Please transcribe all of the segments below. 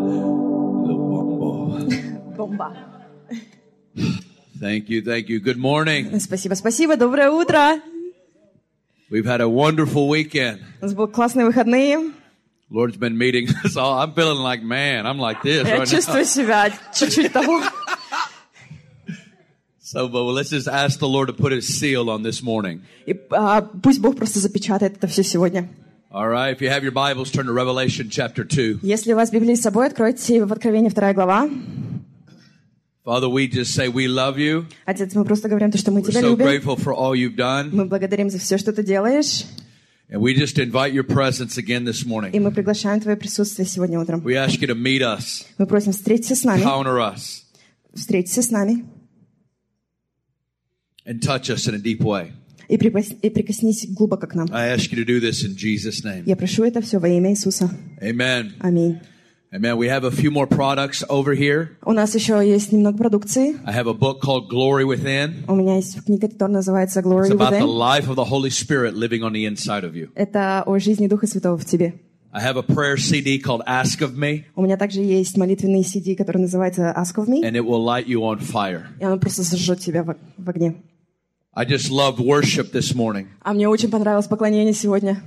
Бомба. Thank you. Good morning. Спасибо. Доброе утро. We've had a wonderful weekend. У нас были классные выходные. Lord's been meeting us all. I'm feeling like, man, I'm like this Я right чувствую себя чуть-чуть того. So, but let's just ask the Lord to put His seal on this morning. И пусть Бог просто запечатает это все сегодня. All right. If you have your Bibles, turn to Revelation chapter 2. Если у вас Библия с собой, откройте в Откровении 2 глава. Father, we just say we love you. Отец, мы просто говорим то, что мы We're тебя so любим. grateful for all you've done. Мы благодарим за все, что ты делаешь. And we just invite your presence again this morning. И мы приглашаем твое присутствие сегодня утром. We ask you to meet us, Мы просим, встретиться с нами. counter us, Встретиться с нами. and touch us in a deep way. И прикоснись глубоко к нам. I ask you to do this in Jesus' name. Я прошу это все во имя Иисуса. Amen. Аминь. Amen. We have a few more products over here. У нас еще есть немного продукции. I have a book called Glory Within. У меня есть книга, которая называется Glory It's about the Within. life of the Holy Spirit living on the inside of you. Это о жизни Духа Святого в тебе. I have a prayer CD called Ask of Me, У меня также есть молитвенный CD, который называется Ask of Me. and it will light you on fire. И он просто зажжет тебя в огне. I just loved worship this morning. А мне очень понравилось поклонение сегодня.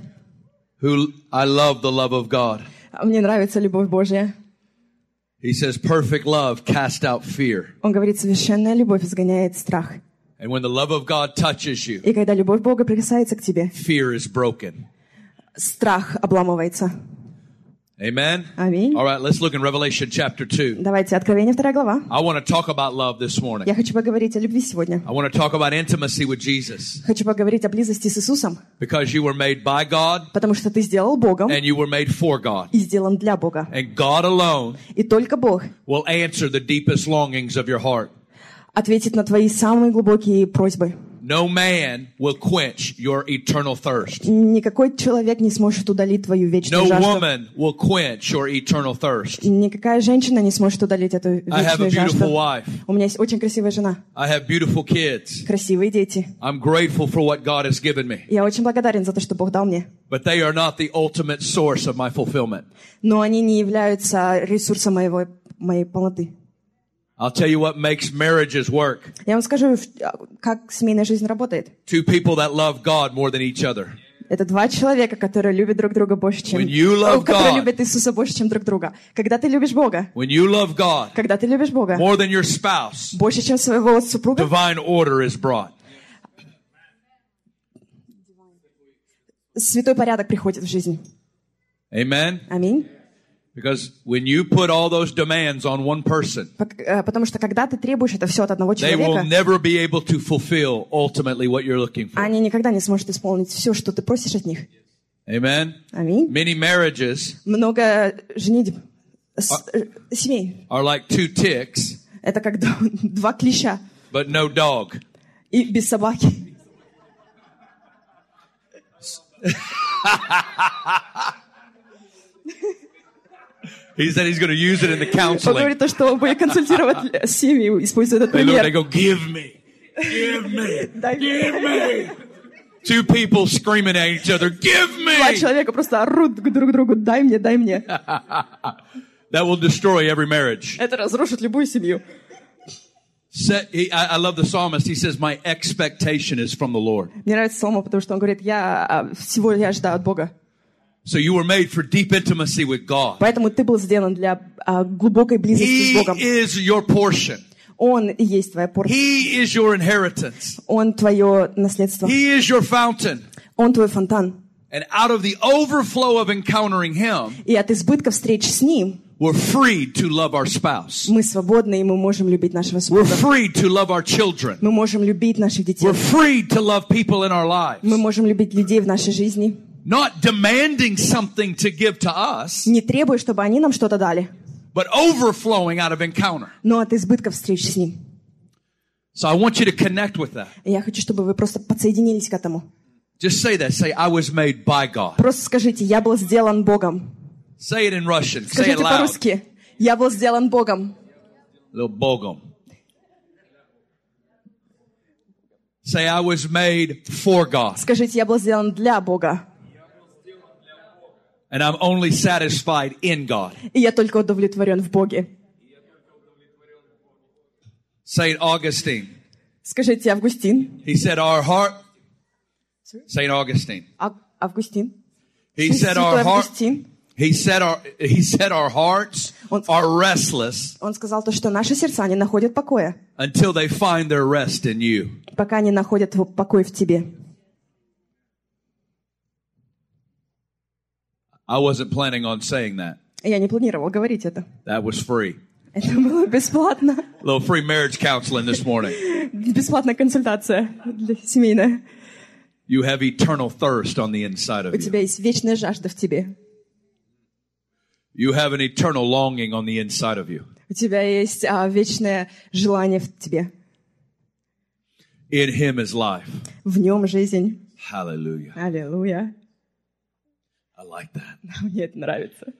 I love the love of God. Мне нравится любовь Божья. He says, perfect love cast out fear. Он говорит, совершенная любовь изгоняет страх. And when the love of God touches you, И когда любовь Бога прикасается к тебе, fear is broken. страх обламывается. Amen? Аминь. All right, let's look in Revelation chapter 2. Давайте, Откровение 2 глава. I want to talk about love this morning. Я хочу поговорить о любви сегодня. I want to talk about intimacy with Jesus. Хочу поговорить о близости с Иисусом, Because you were made by God потому что ты сделал Богом and you were made for God. и сделан для Бога. And God alone И только Бог will answer the deepest longings of your heart. ответит на твои самые глубокие просьбы. No man will quench your eternal thirst. Никакой человек не сможет удалить твою вечную No жажду. woman will quench your eternal thirst. Никакая женщина не сможет удалить эту I have a вечную жажду. beautiful wife. У меня есть очень красивая жена, I have beautiful kids. красивые дети. I'm grateful for what God has given me. Я очень благодарен за то, что Бог дал мне. But they are not the ultimate source of my fulfillment. Но они не являются ресурсом моей полноты. I'll tell you what makes marriages work. Я вам скажу, как семейная жизнь работает. Two people that love God more than each other. Это два человека, которые любят друг друга больше, чем... When you love которые God, любят Иисуса больше, чем друг друга. Когда ты любишь Бога, when you love God когда ты любишь Бога more than your spouse, больше, чем своего супруга, divine order is brought. святой порядок приходит в жизнь. Amen? Аминь. Because when you put all those demands on one person, Потому что когда ты требуешь это все от одного they will человека, never be able to fulfill ultimately what you're looking for. они никогда не смогут исполнить все, что ты просишь от них. Amen? Аминь. Many marriages Много женитьб, семей. are like two ticks, Это как два клеща but no dog. и без собаки. He said he's going to use it in the Он counseling. говорит то, что он будет консультировать семьи, используя этот They look, they пример. go, give me, give me, Дай мне. give me. Two people screaming at each other, give Два me. человека просто орут друг другу, дай мне, дай мне. That will destroy every marriage. Это разрушит любую семью. I love the psalmist. He says, my expectation is from the Lord. Мне нравится Соломон, потому что он говорит, я ожидаю от Бога. So you were made for deep intimacy with God. Поэтому ты был сделан для глубокой близости с He Богом. is your portion. Он и есть твоя порция. He is your inheritance. Он твое наследство. He is your fountain. Он твой фонтан. And out of the overflow of encountering Him, И от избытка встреч с Ним we're freed to love our spouse. мы свободны, и мы можем любить нашего We're супруга. freed to love our children. Мы можем любить наших детей. We're freed to love people in our lives. Мы можем любить людей в нашей жизни. Not demanding something to give to us, Не требуя, чтобы они нам что-то дали, but overflowing out of encounter. но от избытка встреч с Ним. So I want you to connect with that. И я хочу, чтобы вы просто подсоединились к этому. Just say that. Say, I was made by God. Просто скажите, я был сделан Богом. Say it in Russian. Say it Скажите loud. по-русски, я был сделан Богом. Little Bogom. Say, I was made for God. Скажите, я был сделан для Бога. And I'm only satisfied in God. И я только удовлетворен в Боге. Saint Augustine. Скажите, Августин. He said our heart. Saint Augustine. Августин. He said our Святой heart. Августин. He said our hearts are restless Он сказал то, что наши сердца не находят покоя, until they find their rest in you. пока не находят покой в тебе. I wasn't planning on saying that. Я не планировал говорить это. That was free. Это было бесплатно. A little free marriage counseling this morning. Бесплатная консультация семейная. You have eternal thirst on the inside of У тебя you. есть вечная жажда в тебе. You have an eternal longing on the inside of you. У тебя есть вечное желание в тебе. In Him is life. В нем жизнь. Hallelujah. Аллилуйя. I like that. Мне это нравится.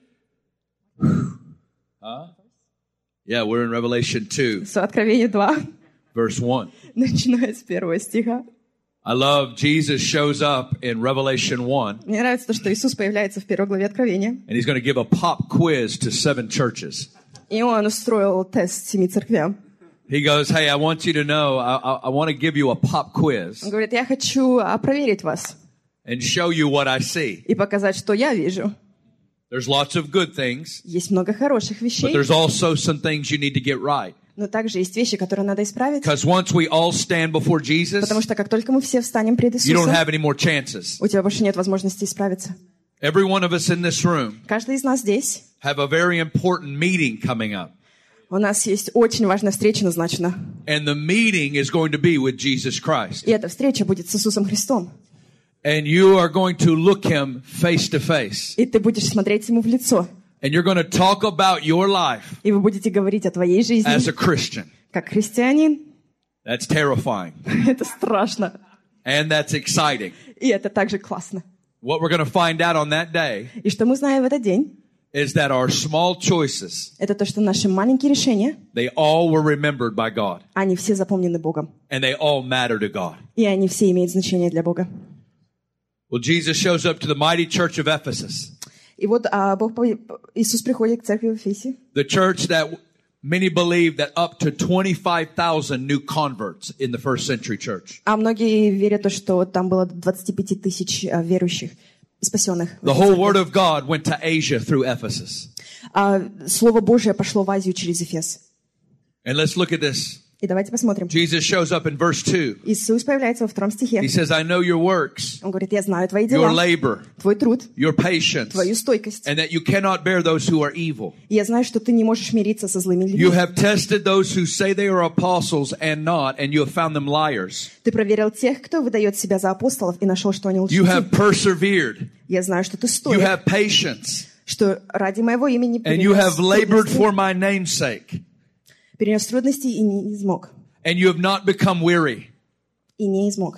Yeah, we're in Revelation 2, Откровение 2, verse 1. начиная с 1 стиха. I love Jesus shows up in Revelation 1, Мне нравится то, что Иисус появляется в 1 главе Откровения. and He's going to give a pop quiz to 7 churches. И он устроил тест 7 церквям. He goes, hey, I want you to know, I want to give you a pop quiz Он говорит, я хочу проверить вас and show you what I see. и показать, что я вижу. There's lots of good things, Есть много хороших but вещей, there's also some things you need to get right. но также есть вещи, которые надо исправить. Because once we all stand before Jesus, Потому что как только мы все встанем пред you don't Иисусом, have any more chances. у тебя больше нет возможности исправиться. Every one of us in this room Каждый из нас здесь. have a very important meeting coming up. У нас есть очень важная встреча назначена. And the meeting is going to be with Jesus Christ. И эта встреча будет с Иисусом Христом. And you are going to look Him face to face. И ты будешь смотреть Ему в лицо. And you're going to talk about your life И вы будете говорить о твоей жизни as a Christian. как христианин. That's terrifying. Это страшно. And that's exciting. И это также классно. What we're going to find out on that day И что мы знаем в этот день, is that our small choices, это то, что наши маленькие решения, they all were remembered by God. они все запомнены Богом. And they all matter to God. И они все имеют значение для Бога. Well, Jesus shows up to the mighty church of Ephesus. И вот Иисус приходит к церкви в Эфесе. The church that many believe that up to 25,000 new converts in the first century church. А многие верят, то, что там было 25 тысяч верующих, спасенных. The whole word of God went to Asia through Ephesus. Слово Божие пошло в Азию через Эфес. And let's look at this. И давайте посмотрим. Jesus shows up in verse 2. Иисус появляется во 2 стихе. He says, I know your works, Он говорит, я знаю твои your дела, labor, твой труд, your patience, твою стойкость. and that you cannot bear those who are evil. И я знаю, что ты не можешь мириться со злыми людьми. You have tested those who say they are apostles and not, and you have found them liars. Ты проверил тех, кто выдает себя за апостолов, и нашел, что они You лжецы. have persevered. Я знаю, что ты You стоишь, have patience. что ради моего имени And you have labored for my name's sake. перенес трудности и не измог. And you have not become weary. И не измог.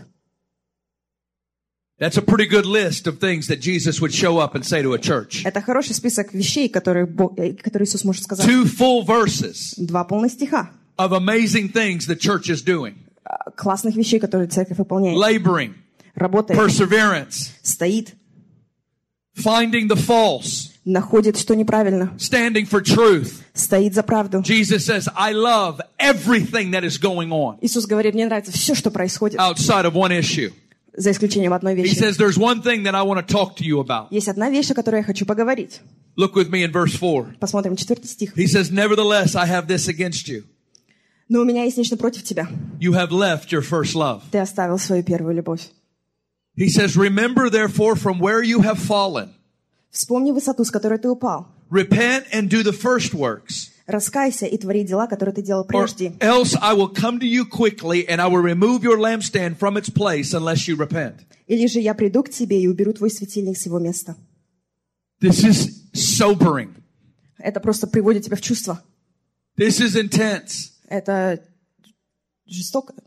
That's a pretty good list of things that Jesus would show up and say to a church. Это хороший список вещей, которые Иисус может сказать. 2 full verses 2 полных стиха. of amazing things the church is doing. Классных вещей, которые церковь выполняет. Laboring, Работает, perseverance, стоит, finding the false, находит, что неправильно, standing for truth. стоит за правду. Jesus says, I love everything that is going on Иисус говорит, мне нравится все, что происходит, outside of one issue. за исключением одной He вещи. says, there's one thing that I want to talk to you about. Есть одна вещь, о которой я хочу поговорить. Look with me in verse 4. Посмотрим 4 стих. He says, nevertheless, I have this against you. Но у меня есть нечто против тебя. You have left your first love. Ты оставил свою первую любовь. He says, remember therefore from where you have fallen. Вспомни высоту, с которой ты упал. Repent and do the first works. Раскайся и твори дела, которые ты делал Or прежде. else I will come to you quickly and I will remove your lampstand from its place unless you repent. Или же я приду к тебе и уберу твой светильник с его места. This is sobering. Это просто приводит тебя в чувство. This is intense. Это жестоко.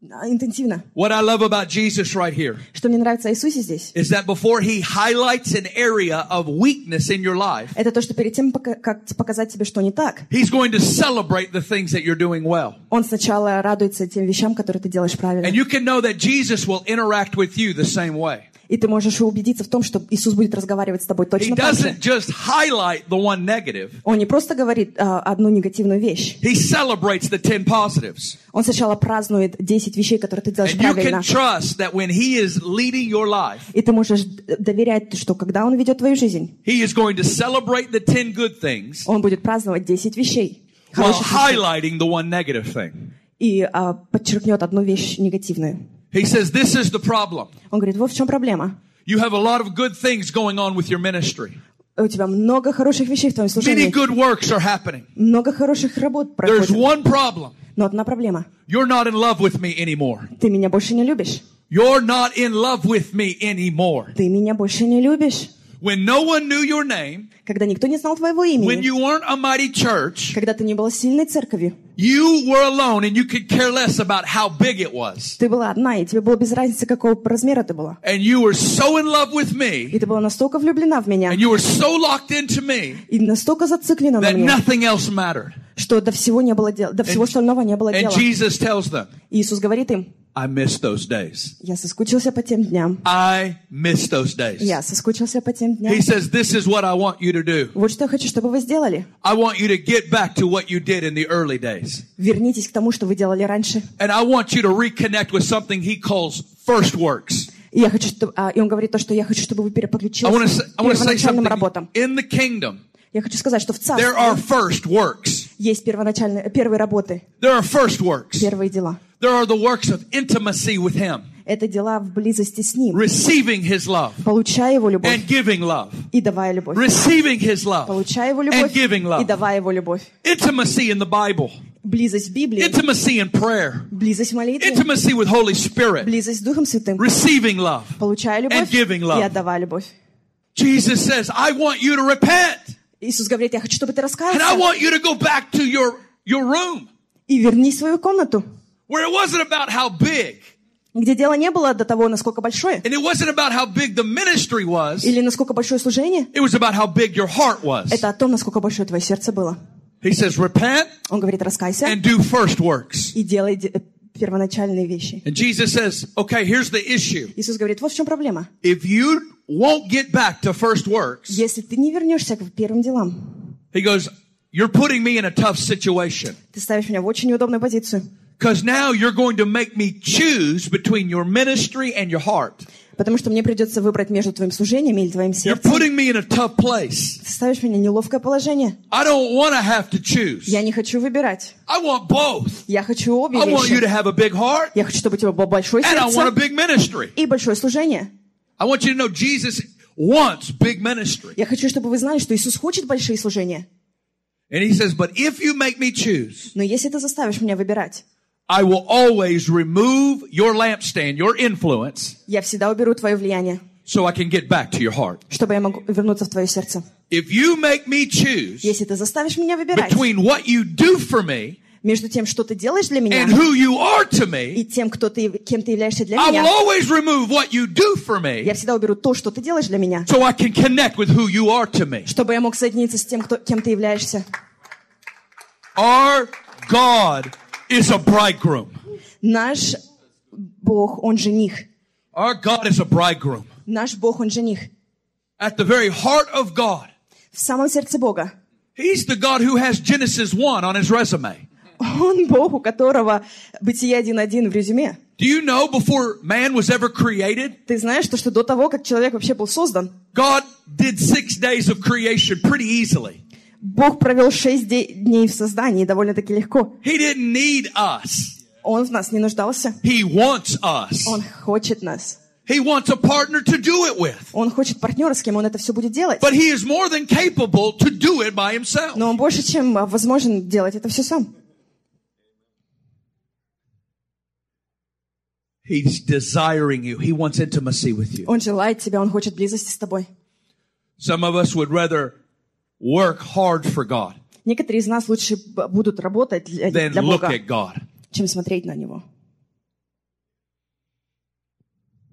интенсивно. What I love about Jesus right here Что мне нравится о Иисусе здесь, is that before he highlights an area of weakness in your life, это то, что перед тем, как показать тебе, что не так, he's going to celebrate the things that you're doing well. Он сначала радуется тем вещам, которые ты делаешь правильно. And you can know that Jesus will interact with you the same way. И ты можешь убедиться в том, что Иисус будет разговаривать с тобой He точно так же. doesn't just highlight the one negative. Он не просто говорит одну негативную вещь. He celebrates the 10 positives. Он сначала празднует 10 вещей, которые ты делаешь And you правильно. can trust that when he is leading your life, И ты можешь доверять, что когда Он ведет твою жизнь, he is going to celebrate the 10 good things Он будет праздновать 10 вещей, while хороших вещей, highlighting the one negative thing. и подчеркнет одну вещь негативную. He says, this is the problem. Он говорит, вот в чем проблема. You have a lot of good things going on with your ministry. У тебя много хороших вещей в твоем Many служении. good works are happening. Много хороших работ There's проходит. one problem. Но одна проблема. You're not in love with me anymore. Ты меня больше не любишь. You're not in love with me anymore. Ты меня больше не любишь. When no one knew your name, Когда никто не знал твоего when имени. you weren't a mighty church, Когда ты не была сильной церковью. you were alone and you could care less about how big it was. Ты была одна, и тебе было без разницы, какого размера ты была. And you were so in love with И me, ты была настолько влюблена в меня, and you were so locked into me, и настолько зациклена на that мне, nothing else mattered. что до всего не было дела, до всего остального не было And дела. Jesus tells them, И Иисус говорит им, I miss those days. я соскучился по тем дням. I miss those days. Я соскучился по тем дням. He says, this is what I want you to do. Вот что я хочу, чтобы вы сделали. I want you to get back to what you did in the early days. Вернитесь к тому, что вы делали раньше. And I want you to reconnect with something he calls first works. И я хочу, чтобы, и он говорит то, что я хочу, чтобы вы I want переключились to к say первоначальным something. работам. In the kingdom, Я хочу сказать, что в there are царстве first works. есть первые работы, There are first works. первые дела. There are the works of intimacy with him, Это дела в близости с Ним, receiving his love получая Его любовь and giving love, и давая любовь. receiving his love Получая Его and любовь giving и love. давая Его любовь. Intimacy in the Bible, Близость в Библии, intimacy in prayer, близость в молитве, intimacy with Holy Spirit, близость с Духом Святым, receiving love. получая любовь and giving love. и отдавая любовь. Jesus says, I want you to repent. Иисус говорит, я хочу, чтобы ты And I раскаялся want you to go back to your room и верни свою комнату, where it wasn't about how big где дело не было до того, насколько большое, and it wasn't about how big the ministry was. или насколько большое служение. It was about how big your heart was. Это о том, насколько большое твое сердце было. He says, repent Он говорит, раскайся and do first works. и делай первоначальные вещи. And Jesus says, okay, here's the issue. Иисус говорит, вот в чем проблема. If you won't get back to first works, Если ты не вернешься к первым делам, he goes, you're putting me in a tough situation. ты ставишь меня в очень неудобную позицию. Because now you're going to make me choose between your ministry and your heart. Потому что мне придется выбрать между твоим служением или твоим You're сердцем. putting me in a tough place. Ты ставишь меня в неловкое положение. I don't want to have to choose. Я не хочу выбирать. I want both. Я хочу обе I want you to вещи. have a big heart Я хочу, чтобы у тебя было большое and I want a сердце big ministry. и большое служение. I want you to know Jesus wants big ministry. Я хочу, чтобы вы знали, что Иисус хочет большие служения. And he says, but if you make me choose, Но если ты заставишь меня выбирать, I will always remove your lampstand, your influence, я всегда уберу твое влияние, so I can get back to your heart. чтобы я могу вернуться в твое сердце. If you make me choose Если ты заставишь меня выбирать between what you do for me между тем, что ты делаешь для меня, and who you are to и me, тем, кем ты являешься для I will меня, always remove what you do for me я всегда уберу то, что ты делаешь для меня, so I can connect with who you are to me. чтобы я мог соединиться с тем, кем ты являешься. Our God is a bridegroom. Наш Бог, Он жених. Our God is a bridegroom. Наш Бог, Он жених. At the very heart of God, В самом сердце Бога. He's the God who has Genesis 1 on his resume. Он Бог, у которого Бытие 1:1 в резюме. Do you know before man was ever created, Ты знаешь, что до того, как человек вообще был создан, God did 6 days of creation pretty easily. Бог провел 6 дней в создании довольно-таки легко. He didn't need us. Он в нас не нуждался. He wants us. Он хочет нас. He wants a partner to do it with. Он хочет партнера, с кем он это все будет делать. But he is more than capable to do it by himself. Но он больше, чем возможен делать это все сам. He's desiring you. He wants intimacy with you. Он желает тебя, он хочет близости с тобой. Some of us would rather work hard for God Некоторые из нас лучше будут работать than для look Бога, at God. чем смотреть на Него.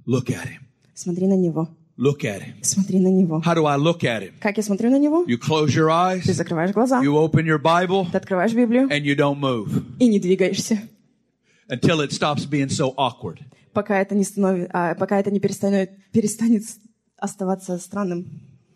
Look at him. Смотри на Него. Look at him. Смотри на Него. How do I look at him? Как я смотрю на Него? You close your eyes, Ты закрываешь глаза, you open your Bible, ты открываешь Библию and you don't move и не двигаешься, until it stops being so awkward. пока это не перестанет оставаться странным.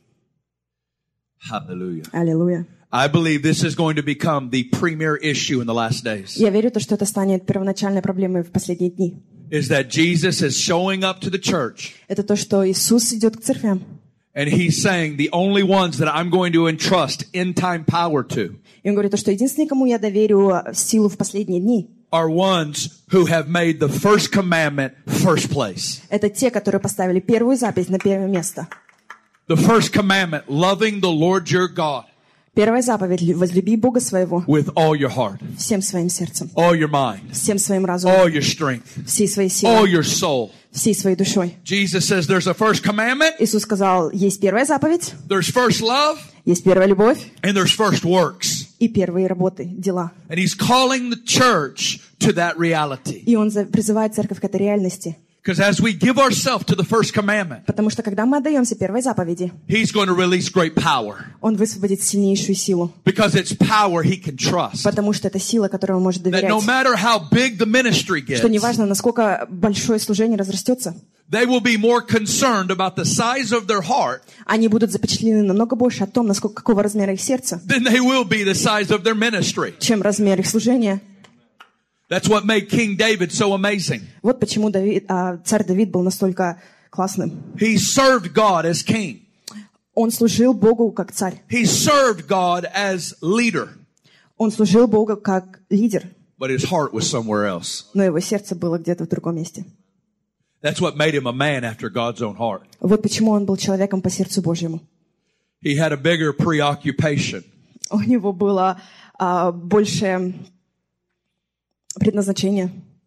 Hallelujah. Аллилуйя. I believe this is going to become the premier issue in the last days. Я верю, что это станет первоначальной проблемой в последние дни. Is that Jesus is showing up to the church Это то, что Иисус идет к церквям. and he's saying the only ones that I'm going to entrust end time power to И он говорит, что единственный, кому я доверю силу в последние дни, are ones who have made the first commandment first place. это те, которые поставили первую заповедь на первое место. The first commandment, loving the Lord your God Первая заповедь – возлюби Бога своего with all your heart, всем своим сердцем, all your mind, всем своим разумом, all your strength, всей своей all силой, your soul. всей своей душой. Jesus says there's a first commandment, Иисус сказал, есть первая заповедь, there's first love, есть первая любовь and there's first works. и первые работы, дела. And he's calling the church to that reality. И Он призывает церковь к этой реальности. Because as we give ourselves to the first commandment, Потому что когда мы отдаемся первой заповеди, he's going to release great power. Он высвободит сильнейшую силу. Because it's power he can trust. Потому что это сила, которой Он может That доверять. no matter how big the ministry Что gets, неважно, насколько большое служение разрастется, they will be more concerned about the size of their heart они будут запечатлены намного больше о том, какого размера их сердце, than they will be the size of their ministry. чем размер их служения. That's what made King David so amazing. Вот почему царь Давид был настолько классным. He served God as king. Он служил Богу как царь. He served God as leader. Он служил Богу как лидер, But his heart was somewhere else. но его сердце было где-то в другом месте. That's what made him a man after God's own heart. Вот почему он был человеком по сердцу Божьему. He had a bigger preoccupation. У него было большее предназначение.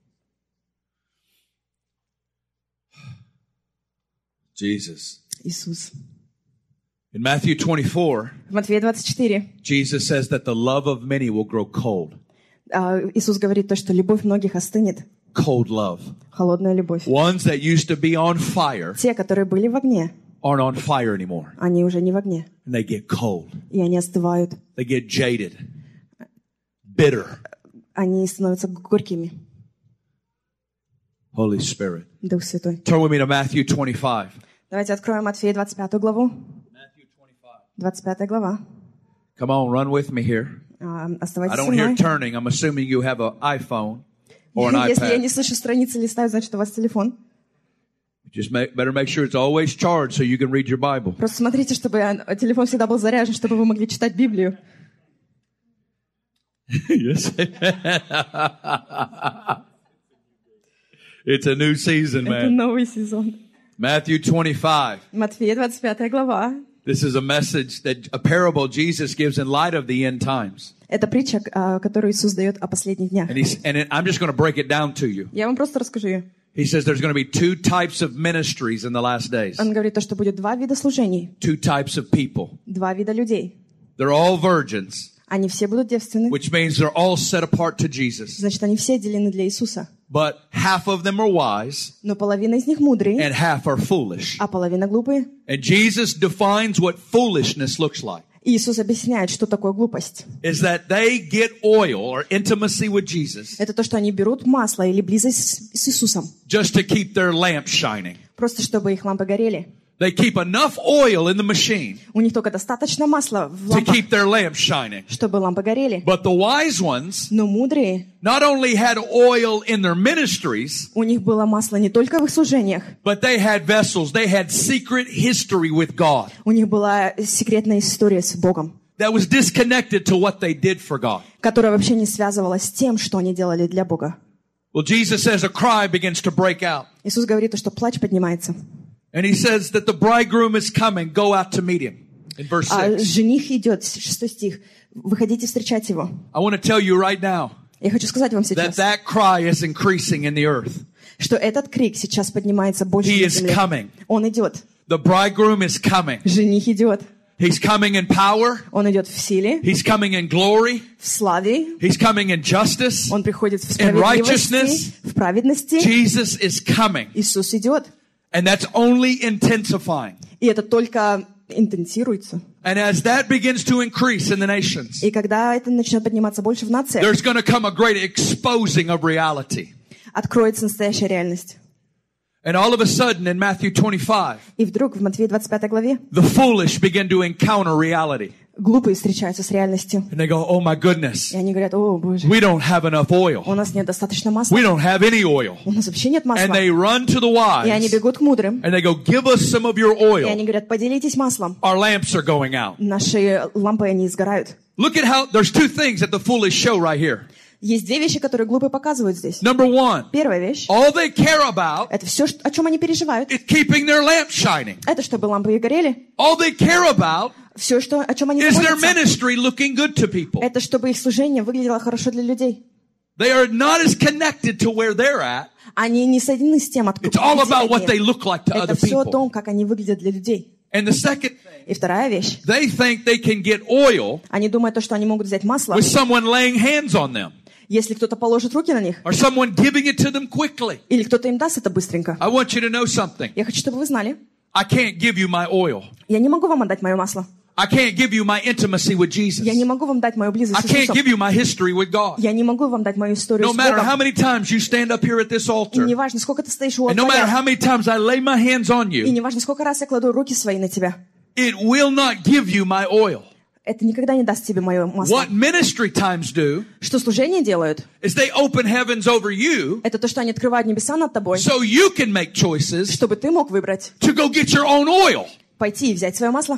Jesus. Иисус. In Matthew 24, В Матфея 24 Jesus says that the love of many will grow cold. Иисус говорит то, что любовь многих остынет. Cold love. Холодная любовь. Ones that used to be on fire Те, которые были в огне, aren't on fire anymore. они уже не в огне. And they get cold. И они остывают. They get jaded. Bitter. Они становятся горькими. Holy Spirit. Дух Святой. Turn with me to Matthew 25. Давайте откроем Матфея 25 главу. 25 глава. Come on, run with me here. I Оставайтесь со don't hear мной. turning. I'm assuming you have an iPhone or an Если я iPad. не слышу страницы листаю, значит, у вас телефон. Just better make sure it's always charged so you can read your Bible. Просто смотрите, чтобы телефон всегда был заряжен, чтобы вы могли читать Библию. Yes. It's a new season, Это man. новый сезон. Matthew 25. Матфея 25 глава. This is a message that a parable Jesus gives in light of the end times. Это притча, которую Иисус дает о последних днях. And I'm just going to break it down to you. Я вам просто расскажу ее. He says there's going to be two types of ministries in the last days. Он говорит, что будет два вида служений, Two types of people. два вида людей. They're all virgins, Они все будут девственны, which means they're all set apart to Jesus. значит, они все отделены для Иисуса. But half of them are wise Но половина из них мудрые, and half are foolish. а половина глупые. And Jesus defines what foolishness looks like. И Иисус объясняет, что такое глупость. Is that they get oil or intimacy with Jesus Это то, что они берут масло или близость с Иисусом, just to keep their lamp shining. просто чтобы их лампы горели. They keep enough oil in the machine У них только достаточно масла в to лампах, keep their lamp shining. чтобы лампы горели. But the wise ones Но мудрые, not only had oil in their ministries, у них было масло не только в их служениях, but they had vessels. They had secret history with God у них была секретная история с Богом, that was disconnected to what they did for God. которая вообще не связывалась с тем, что они делали для Бога. Well, Jesus says a cry begins to break out. Иисус говорит, что плач поднимается. And he says that the bridegroom is coming. Go out to meet him. In verse 6. Жених идет, 6 стих. Выходите встречать его. I want to tell you right now Я хочу сказать вам that сейчас, that cry is increasing in the earth. что этот крик сейчас поднимается больше He на is земле. coming. Он идет. The bridegroom is coming. Жених идет. He's coming in power. Он идет в силе, He's coming in glory. в славе. He's coming in justice. Он приходит в In righteousness. справедливости, в праведности. Jesus is coming. Иисус идет. And that's only intensifying. И это только интенсируется. And as that begins to increase in the nations, И когда это начнет подниматься больше в нациях, there's going to come a great exposing of reality. откроется настоящая реальность. And all of a sudden in Matthew 25, И вдруг в Матфея 25 главе the foolish begin to encounter reality. глупые встречаются с реальностью. And they go, oh my goodness, И они говорят: о, Боже, we don't have enough у oil. нас нет достаточно масла. We don't have any oil. У нас вообще нет масла. And they run to the И они wise бегут к мудрым. and they go, give us some of your И они oil. говорят: поделитесь маслом. Our lamps are going out. Наши лампы, они сгорают. Look at how, there's two things that the foolish show right here. Есть две вещи, которые глупые показывают здесь. Number one, Первая вещь all they care about — это все, о чем они переживают. is keeping their lamp shining. Это чтобы лампы и горели. All they care about Все, о чем они is their заботятся, ministry looking good to people. это чтобы их служение выглядело хорошо для людей. They are not as connected to where they're at. Они не соединены с тем, откуда It's all about what they они. look like to Это other все о people. том, как они выглядят для людей. And the second thing, И вторая вещь. they think they can get oil Они думают, что они могут взять масло, with someone laying hands on them если кто-то положит руки на них, or someone giving it to them quickly. или кто-то им даст это быстренько. I want you to know something. Я хочу, чтобы вы знали. I can't give you my oil. Я не могу вам отдать мое масло. I can't give you my intimacy with Jesus. Я не могу вам дать мою близость I с can't Иисусом. give you my history with God. Я не могу вам дать мою историю No с matter how Богом. many times you stand up here at this И altar, не важно, сколько ты стоишь у and no matter алтаря, how many times I lay my hands on и you, не важно, сколько раз я кладу руки свои на тебя, it will not give you my oil. это никогда не даст тебе мое масло. What ministry times do Что служение делают? is they open heavens over you Это то, что они открывают небеса над тобой, so you can make choices чтобы ты мог выбрать, to go get your own oil. пойти и взять свое масло.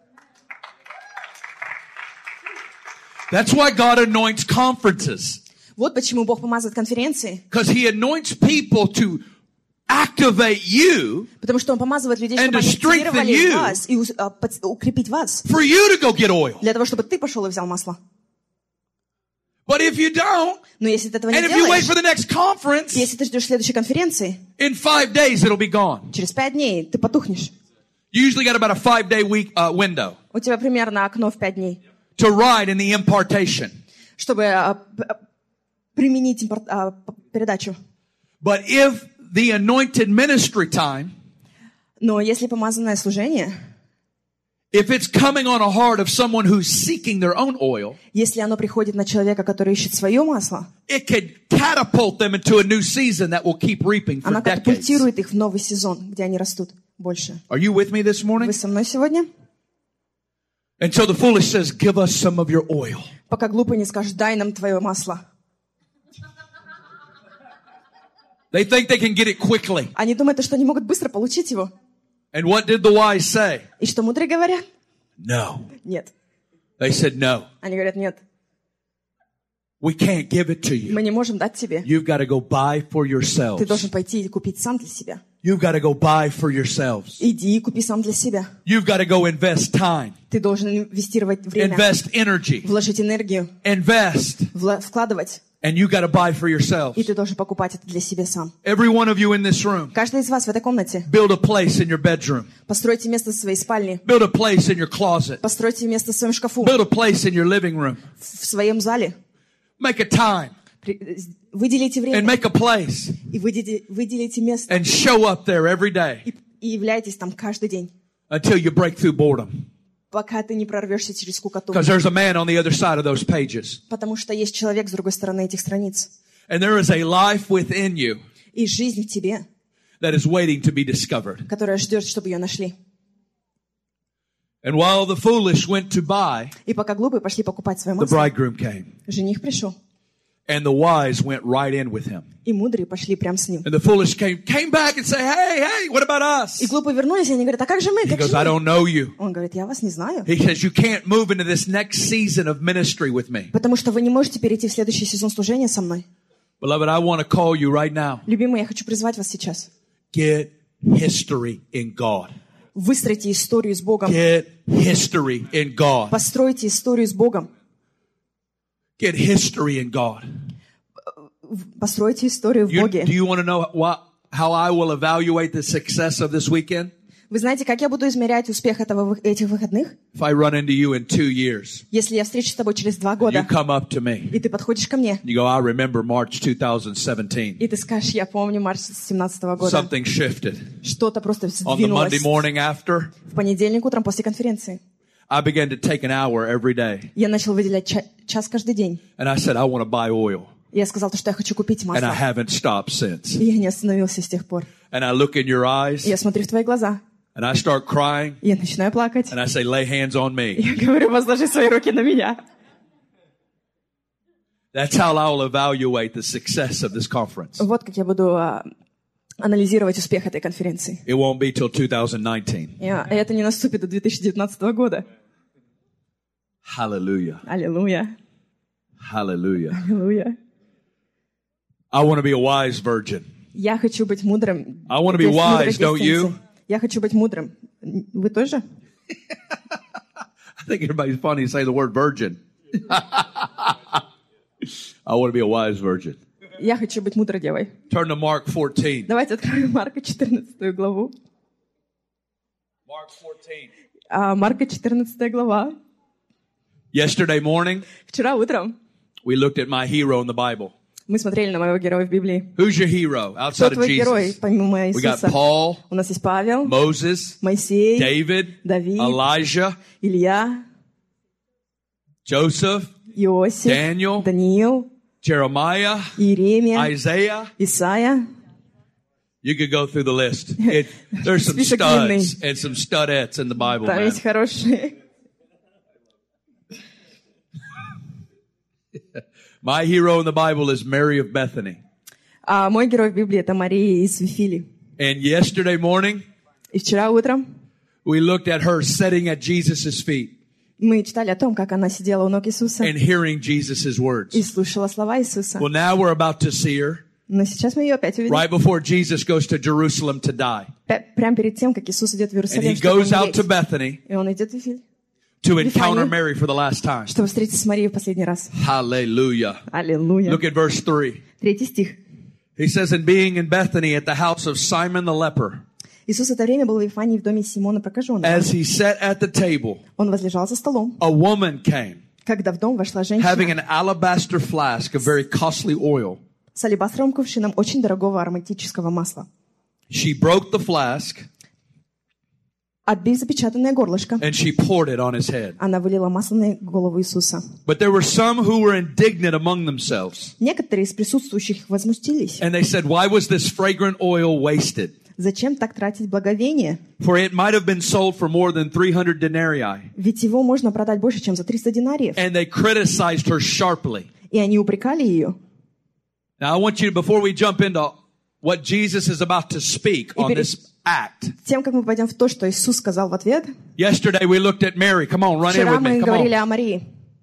That's why God anoints conferences. Вот почему Бог помазывает конференции. Because He anoints people to activate you Потому что Он помазывает людей, And чтобы to они strengthen активировали you. вас и укрепить вас. for you to go get oil. Для того, чтобы ты пошел и взял масло. But if you don't, Но если ты этого не and if you wait делаешь, for the next conference, если ты ждешь следующей конференции, in 5 days it'll be gone. через 5 дней ты потухнешь. You usually got about a 5-day window У тебя примерно окно в 5 дней, to ride in the impartation. чтобы применить передачу. But if the anointed ministry time, Но если помазанное служение, if it's coming on a heart of someone who's seeking their own oil, если оно приходит на человека, который ищет свое масло, it could catapult them into a new season that will keep reaping for она decades. катапультирует их в новый сезон, где они растут больше. Are you with me this morning? Вы со мной сегодня? And so the foolish says, give us some of your oil. Пока глупый не скажет: дай нам твое масло. They think they can get it quickly. Они думают, что они могут быстро получить его. And what did the wise say? И что мудрые говорят? No. Нет. They said, no, Они говорят: нет, we can't give it to you. мы не можем дать тебе. You've got to go buy for Ты yourselves. должен пойти и купить сам для себя. You've got to go buy for yourselves. Иди и купи сам для себя. You've got to go invest time, Ты должен инвестировать время, invest energy, вложить энергию, invest, вкладывать. and you got to buy for yourselves. И ты должен покупать это для себя сам. Every one of you in this room, Каждый из вас в этой комнате. build a place in your bedroom. Постройте место в своей спальне. Build a place in your closet. Постройте место в своем шкафу. Build a place in your living room. В своем зале. Make a time Выделите and время. make a place И выделите место. and show up there every day И являйтесь там каждый день. until you break through boredom. Пока ты не прорвешься через скукоту. Because there's a man on the other side of those pages. Потому что есть человек с другой стороны этих страниц. And there is a life within you И жизнь в тебе, that is waiting to be discovered. которая ждет, чтобы ее нашли. And while the foolish went to buy, И пока глупые пошли покупать свое the масло, bridegroom came. жених пришел. And the wise went right in with him. И мудрые пошли прямо с ним. And the foolish came back and say, hey, what about us? И глупые вернулись, и они говорят: а как же мы? He Как goes, же I мы? don't know you. Он говорит: я вас не знаю. He says, you can't move into this next season of ministry with me. Потому что вы не можете перейти в следующий сезон служения со мной. Beloved, I want to call you right now. Любимый, я хочу призвать вас сейчас. Get history in God. Выстроите историю с Богом. Get history in God. Постройте историю с Богом. Get history in God. Постройте историю в Do Боге. you want to know how I will evaluate the success of this weekend? Вы знаете, как я буду измерять успех этих выходных? If I run into you in 2 years, Если я встречусь с тобой через 2 you года, come up to me, и ты подходишь ко мне, you go, I remember March 2017. и ты скажешь, я помню март 2017 года. Something shifted. Что-то просто On the Monday сдвинулось. morning after, В понедельник утром после конференции I began to take an hour every day. я начал выделять час каждый день. And I said, I want to buy oil. И я сказал, что я хочу купить And I масло. haven't stopped since. И я не остановился с тех пор. And I look in your И eyes я смотрю в твои глаза. and I start crying И я начинаю плакать. and I say, lay hands on me. Я говорю, возложи свои руки на меня. That's how I'll evaluate the success of this conference. Вот как я буду анализировать успех этой конференции. It won't be till 2019. И это не наступит до 2019 года. Hallelujah. Аллилуйя. Hallelujah. Аллилуйя. I want to be a wise virgin. Я хочу быть мудрым. I want to be wise, don't you? Я хочу быть мудрым. Вы тоже? I think everybody's funny to say the word virgin. I want to be a wise virgin. Я хочу быть мудрой девой. Turn to Mark 14. Давайте откроем Марка 14 главу. Mark 14. Марка 14 глава. Yesterday morning, Вчера утром we looked at my hero in the Bible. мы смотрели на моего героя в Библии. Who's your hero Кто outside of твой герой, Jesus? помимо We got Иисуса? Paul, У нас есть Павел, Moses, Моисей, David, Давид, Elijah, Илья, Joseph, Иосиф, Daniel, Даниил, Jeremiah, Иеремия, Isaiah. Исайя. You could go through the list. There's some Список studs длинный. and some studettes in the Bible, Там man. есть хорошие. My hero in the Bible is Mary of Bethany. А мой герой в Библии — это Мария из Вифили. And yesterday morning, И вчера утром we looked at her sitting at Jesus' feet мы читали о том, как она сидела у ног Иисуса and hearing Jesus' words. и слушала слова Иисуса. Well, now we're about to see her Но сейчас мы ее опять увидим. right before Jesus goes to Jerusalem to die. Прямо перед тем, как Иисус идет в And Иерусалим, he чтобы goes out to умереть. Bethany И он идет в Вифиль, to encounter Mary for the last time. чтобы встретиться с Марией в последний раз. Hallelujah. Аллилуйя. Look at verse 3. 3 стих. He says, and being in Bethany at the house of Simon the leper, Иисус в это время был в Вифании в доме Симона Прокаженного. as he sat at the table, Он возлежал за столом, a woman came, когда в дом вошла having женщина an alabaster flask of very costly oil. с алебастровым кувшином очень дорогого ароматического масла. She broke the flask Отбив запечатанное горлышко, and she poured it on his head. она вылила масло на голову Иисуса. But there were some who were indignant among themselves. Некоторые из присутствующих возмутились. And they said, why was this fragrant oil wasted? Зачем так тратить благовение? For it might have been sold for more than 300 denarii. Ведь его можно продать больше, чем за 300 динариев. And they criticized her sharply. И они упрекали ее. Now I want you to, before we jump into what Jesus is about to speak on this act. Тем, как мы пойдем в то, что Иисус сказал в ответ, Yesterday we looked at Mary. Come on, run in вчера with me. мы Come говорили on. о Марии.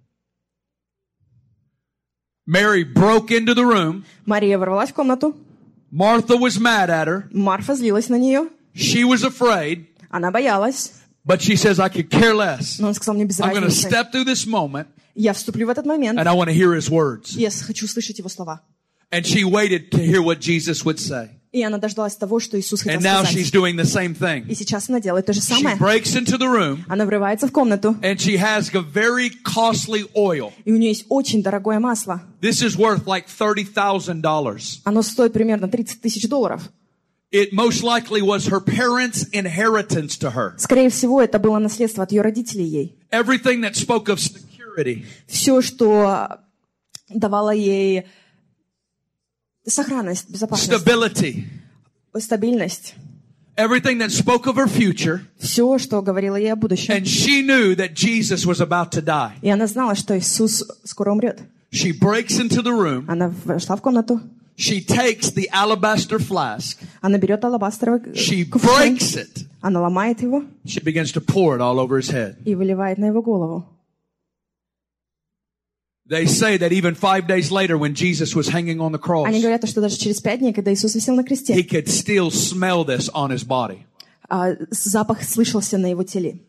Mary broke into the room. Мария ворвалась в комнату. Martha was mad at her. Марфа злилась на нее. She was afraid. Она боялась. But she says, I could care less. Но он сказал, мне без I'm going to разницы. step through this moment Я вступлю в этот момент. and I want to hear his words. Я хочу слышать его слова. And she waited to hear what Jesus would say. И она дождалась того, что Иисус хотел And now she's сказать. doing the same thing. И сейчас она делает то же She самое. breaks into the room Она врывается в комнату. and she has a very costly oil. И у нее есть очень дорогое масло. This is worth like $30,000. Оно стоит примерно $30,000. It most likely was her parents' inheritance to her. Скорее всего, это было наследство от ее родителей ей. Everything that spoke of security, Все, что давало ей сохранность, безопасность, stability, стабильность. everything that spoke of her future. Все, что говорило ей о будущем. And she knew that Jesus was about to die. И она знала, что Иисус скоро умрет. She breaks into the room. Она вошла в комнату. She takes the alabaster flask. Она берет алабастровый She кувшин. breaks it. Она ломает его She begins to pour it all over his head. и выливает на его голову. They say that even 5 days later when Jesus was hanging on the cross, Они говорят, что даже через 5 дней, когда Иисус висел на he кресте, could still smell this on his body. запах слышался на его теле.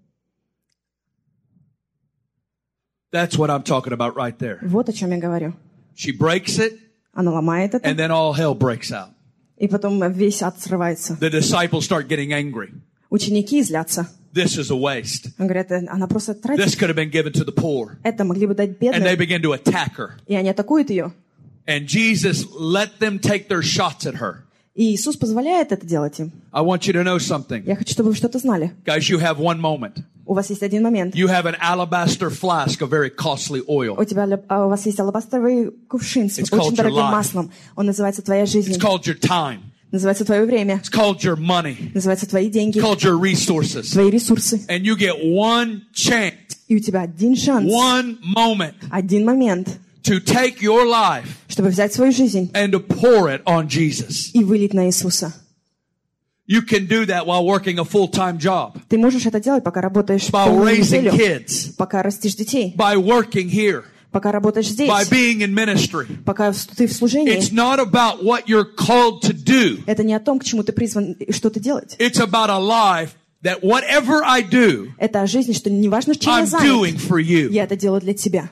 That's what I'm talking about right there. Вот о чем я говорю. She breaks it, Она ломает это, and then all hell breaks out. и потом весь ад срывается. The disciples start getting angry. Ученики злятся. This is a waste. Он говорит, она просто This тратит. could have been given to the poor. Это могли бы дать And they бедным. begin to attack her. И они атакуют ее. And Jesus let them take their shots at her. И Иисус позволяет это делать им. I want you to know something. Я хочу, чтобы вы что-то знали. Guys, you have one moment. У вас есть один момент. You have an alabaster flask of very costly oil. У вас есть алабастровый кувшин с It's called очень your дорогим life. маслом. Он называется «Твоя жизнь». It's called your time. Называется «Твое время». It's called your money. Называется «Твои деньги». It's called your resources. Твои ресурсы. And you get one chance, И у тебя один шанс, one moment один момент, to take your life чтобы взять свою жизнь and to pour it on Jesus. и вылить на Иисуса. You can do that while working a full-time job, Ты можешь это делать, пока работаешь by полную raising неделю, kids, пока растишь детей, by working here, пока работаешь здесь, by being in ministry. пока ты в служении. It's not about what you're called to do. Это не о том, к чему ты призван и что ты делать. It's about a life that whatever I do, Это о жизни, что неважно, чем я I'm doing занят, for you. я это делаю для тебя.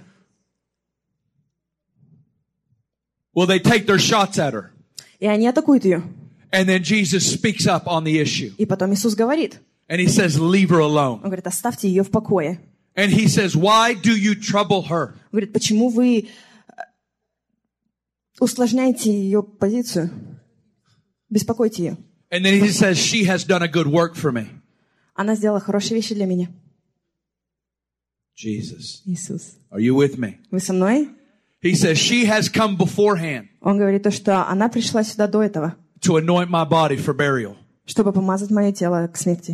Well, they take their shots at her. И они атакуют ее. And then Jesus speaks up on the issue. И потом Иисус говорит, And he says, leave her alone. он говорит, оставьте ее в покое. And he says, why do you trouble her? Он говорит, почему вы усложняете ее позицию? Беспокойте ее. And then he says, she has done a good work for me. Она сделала хорошие вещи для меня. Jesus, Иисус. are you with me? Вы со мной? He says, she has come beforehand Он говорит то, что она пришла сюда до этого, to anoint my body for burial. чтобы помазать мое тело к смерти.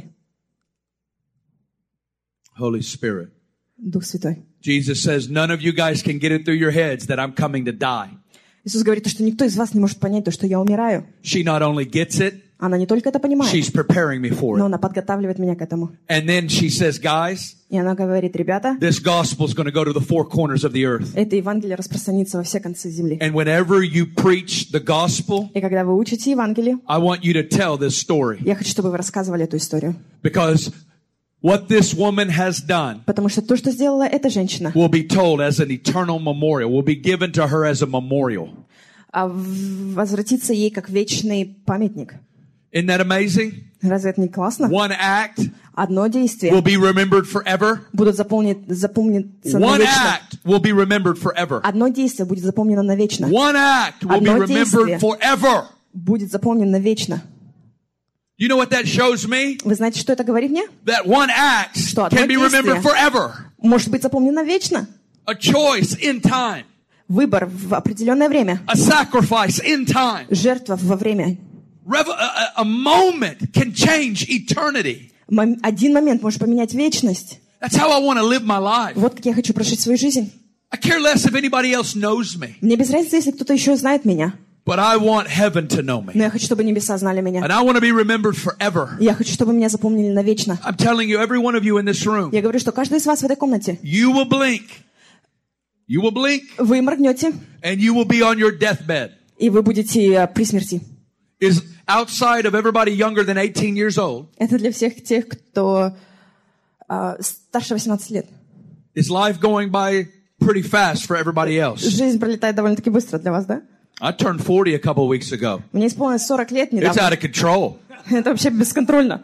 Holy Spirit. Дух Святой. Jesus says, none of you guys can get it through your heads that I'm coming to die. Иисус говорит, что никто из вас не может понять то, что я умираю. She not only gets it, Она не только это понимает, she's preparing me for но it. она подготавливает меня к этому. And then she says, guys, И она говорит, ребята, this gospel is going to go to the four corners of the earth. это Евангелие распространится во все концы земли. And whenever you preach the gospel, И когда вы учите Евангелие, I want you to tell this story. я хочу, чтобы вы рассказывали эту историю. Because what this woman has done Потому что то, что сделала эта женщина, will be told as an eternal memorial, will be given to her as a memorial. возвратится ей как вечный памятник. Isn't that amazing? Разве это не классно? One act Одно will действие be remembered forever. будут запомниться One навечно. act will be remembered forever. Одно действие будет запомнено навечно. One act will be Одно remembered действие. forever. Будет запомнено вечно. You know what that shows me? Вы знаете, что это говорит мне? That one act Что одно can be remembered действие forever. может быть запомнено вечно. A choice in time. Выбор в определенное время. A sacrifice in time. Жертва во время. A moment can change eternity. Один момент может поменять вечность. That's how I want to live my life. Вот как я хочу прожить свою жизнь. I care less if anybody else knows me. Мне без разницы, если кто-то еще знает меня. But I want heaven to know me. Но я хочу, чтобы небеса знали меня. And I want to be remembered forever. Я хочу, чтобы меня запомнили навечно. I'm telling you, every one of you in this room, Я говорю, что каждый из вас в этой комнате, you will blink. You will blink вы моргнете, and you will be on your deathbed. и вы будете при смерти. Is outside of everybody younger than 18 years old. Это для всех тех, кто старше 18 лет. Is life going by pretty fast for everybody else? Жизнь пролетает довольно-таки быстро для вас, да? I turned 40 a couple of weeks ago. Мне исполнилось 40 лет It's out недавно. of control. Это вообще бесконтрольно.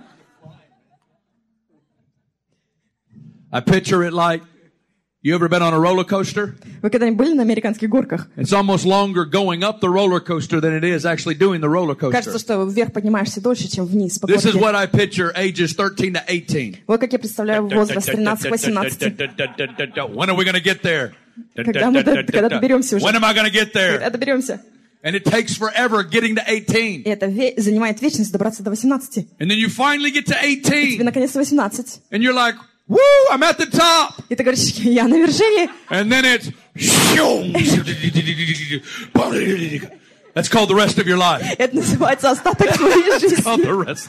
I picture it like, you ever been on a roller coaster? Вы когда-нибудь были на американских горках? It's almost longer going up the roller coaster than it is actually doing the roller Кажется, coaster. что вверх поднимаешься дольше, чем вниз по This is горке. what I picture ages 13 to 18. Вот как я представляю возраст 13-18. When are we going to get there? Когда доберемся уже. When am I going to get there? Когда доберемся. And it takes forever getting to 18. И это занимает вечность добраться до 18. And then you finally get to Тебе 18. наконец-то 18. And you're like, woo, I'm at the top. И ты говоришь, я на вершине. And then it's, that's called the rest of your life. Это называется остаток твоей жизни. Called the rest.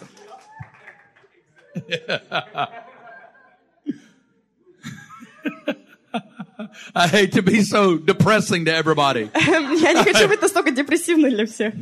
I hate to be so depressing to everybody. Я не хочу быть настолько депрессивной для всех.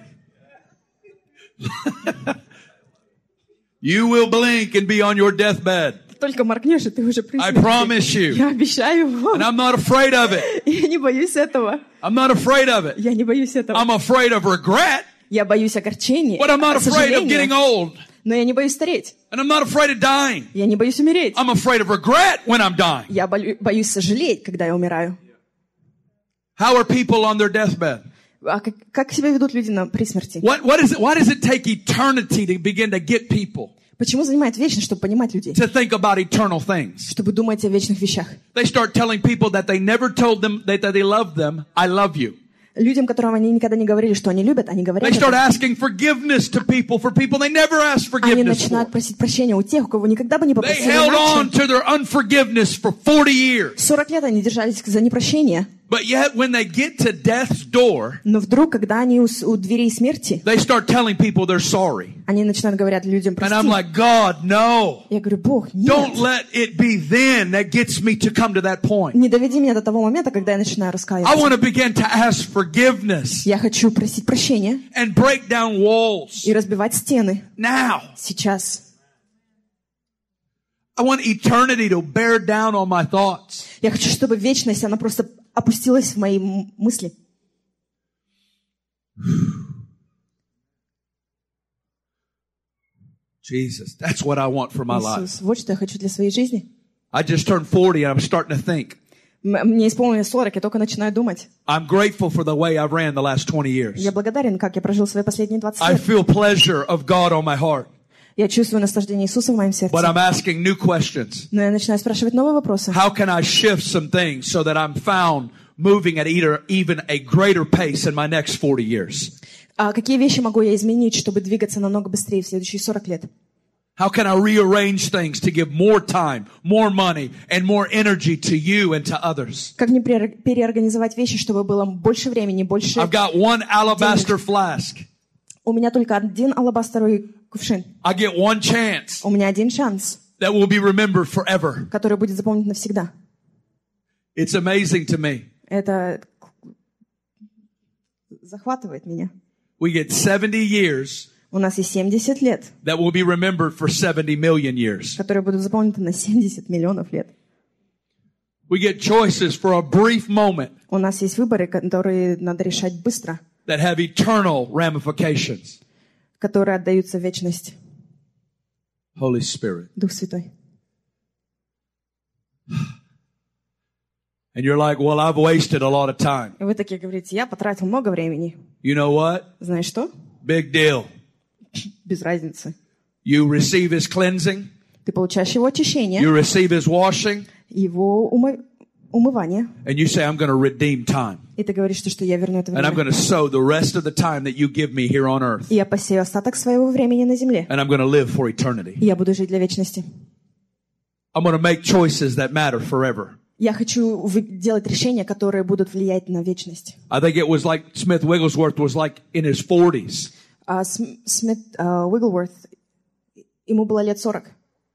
You will blink and be on your deathbed. Только моргнешь, и ты уже при I смерти. promise you. Я обещаю вам. And I'm not afraid of it. Я не боюсь этого. I'm not afraid of it. Я не боюсь этого. I'm afraid of regret, Я боюсь огорчения, but I'm not afraid of getting сожаления. old. Но я не боюсь стареть. And I'm not afraid of dying. Я не боюсь умереть. I'm afraid of regret when I'm dying. Я боюсь сожалеть, когда я умираю. How are people on their deathbed? А как себя ведут люди при смерти? Why does it take eternity to begin to get people Почему занимает вечность, чтобы понимать людей? to think about eternal things? Чтобы думать о вечных вещах. They start telling people that they never told them that they loved them, I love you. Людям, которым они никогда не говорили, что они любят, они говорят They start это. asking forgiveness to people for people they never asked Они forgiveness for. начинают просить прощения у тех, у кого никогда бы не They попросили held on иначе. to their unforgiveness for 40 years. 40 лет они держались за непрощение. But yet when they get to death's door, Но вдруг, когда они у дверей смерти, they start telling people they're sorry. они начинают говорить людям And I'm прости. like, God, no. Я говорю, Бог, Don't нет. let it be then that gets me to come to that point. Не доведи меня до того момента, когда я начинаю I раскаиваться. want to begin to ask forgiveness Я хочу просить прощения and break down walls и разбивать стены now. сейчас. I want eternity to bear down on my thoughts. Я хочу, чтобы вечность, она просто опустилась в мои мысли. Jesus, that's what I want for my life. Иисус, вот что я хочу для своей жизни. I just turned 40 and I'm starting to think. Мне исполнилось 40, я только начинаю думать. I'm grateful for the way I've ran the last 20 years. Я благодарен, как я прожил свои последние 20 I лет. feel pleasure of God on my heart. Я чувствую наслаждение Иисуса в моем But сердце. I'm asking new questions. Но я начинаю спрашивать новые вопросы. How can I shift some things so that I'm found moving at even a greater pace in my next 40 years? А какие вещи могу я изменить, чтобы двигаться намного быстрее в следующие 40 лет? How can I rearrange things to give more time, more money, and more energy to you and to others? Как мне переорганизовать вещи, чтобы было больше времени, больше... I've got one alabaster flask. У меня только один алабастровый кувшин. I get one chance У меня один шанс, that will be remembered forever. который будет запомнен навсегда. It's amazing to me. Это захватывает меня. We get 70 years У нас есть 70 лет, that will be remembered for 70 million years. которые будут запомнены на 70 миллионов лет. We get choices for a brief moment У нас есть выборы, которые надо решать быстро, that have eternal ramifications. которые отдаются в вечность. Holy Spirit. Дух Святой. And you're like, well, I've wasted a lot of time. И вы такие говорите, я потратил много времени. You know what? Знаешь что? Big deal. Без разницы. You receive His cleansing. Ты получаешь его очищение, You receive His washing. его умывание, And you say, I'm going to redeem time. и ты говоришь, что я верну это And I'm going время. to sow the rest of the time that you give me here on earth. И я посею остаток своего времени на земле. And I'm going to live for eternity. И я буду жить для вечности. I'm going to make choices that matter forever. Я хочу делать решения, которые будут влиять на вечность. I think it was like Smith Wigglesworth was like in his 40s. Смит Уигглворт, ему было лет 40.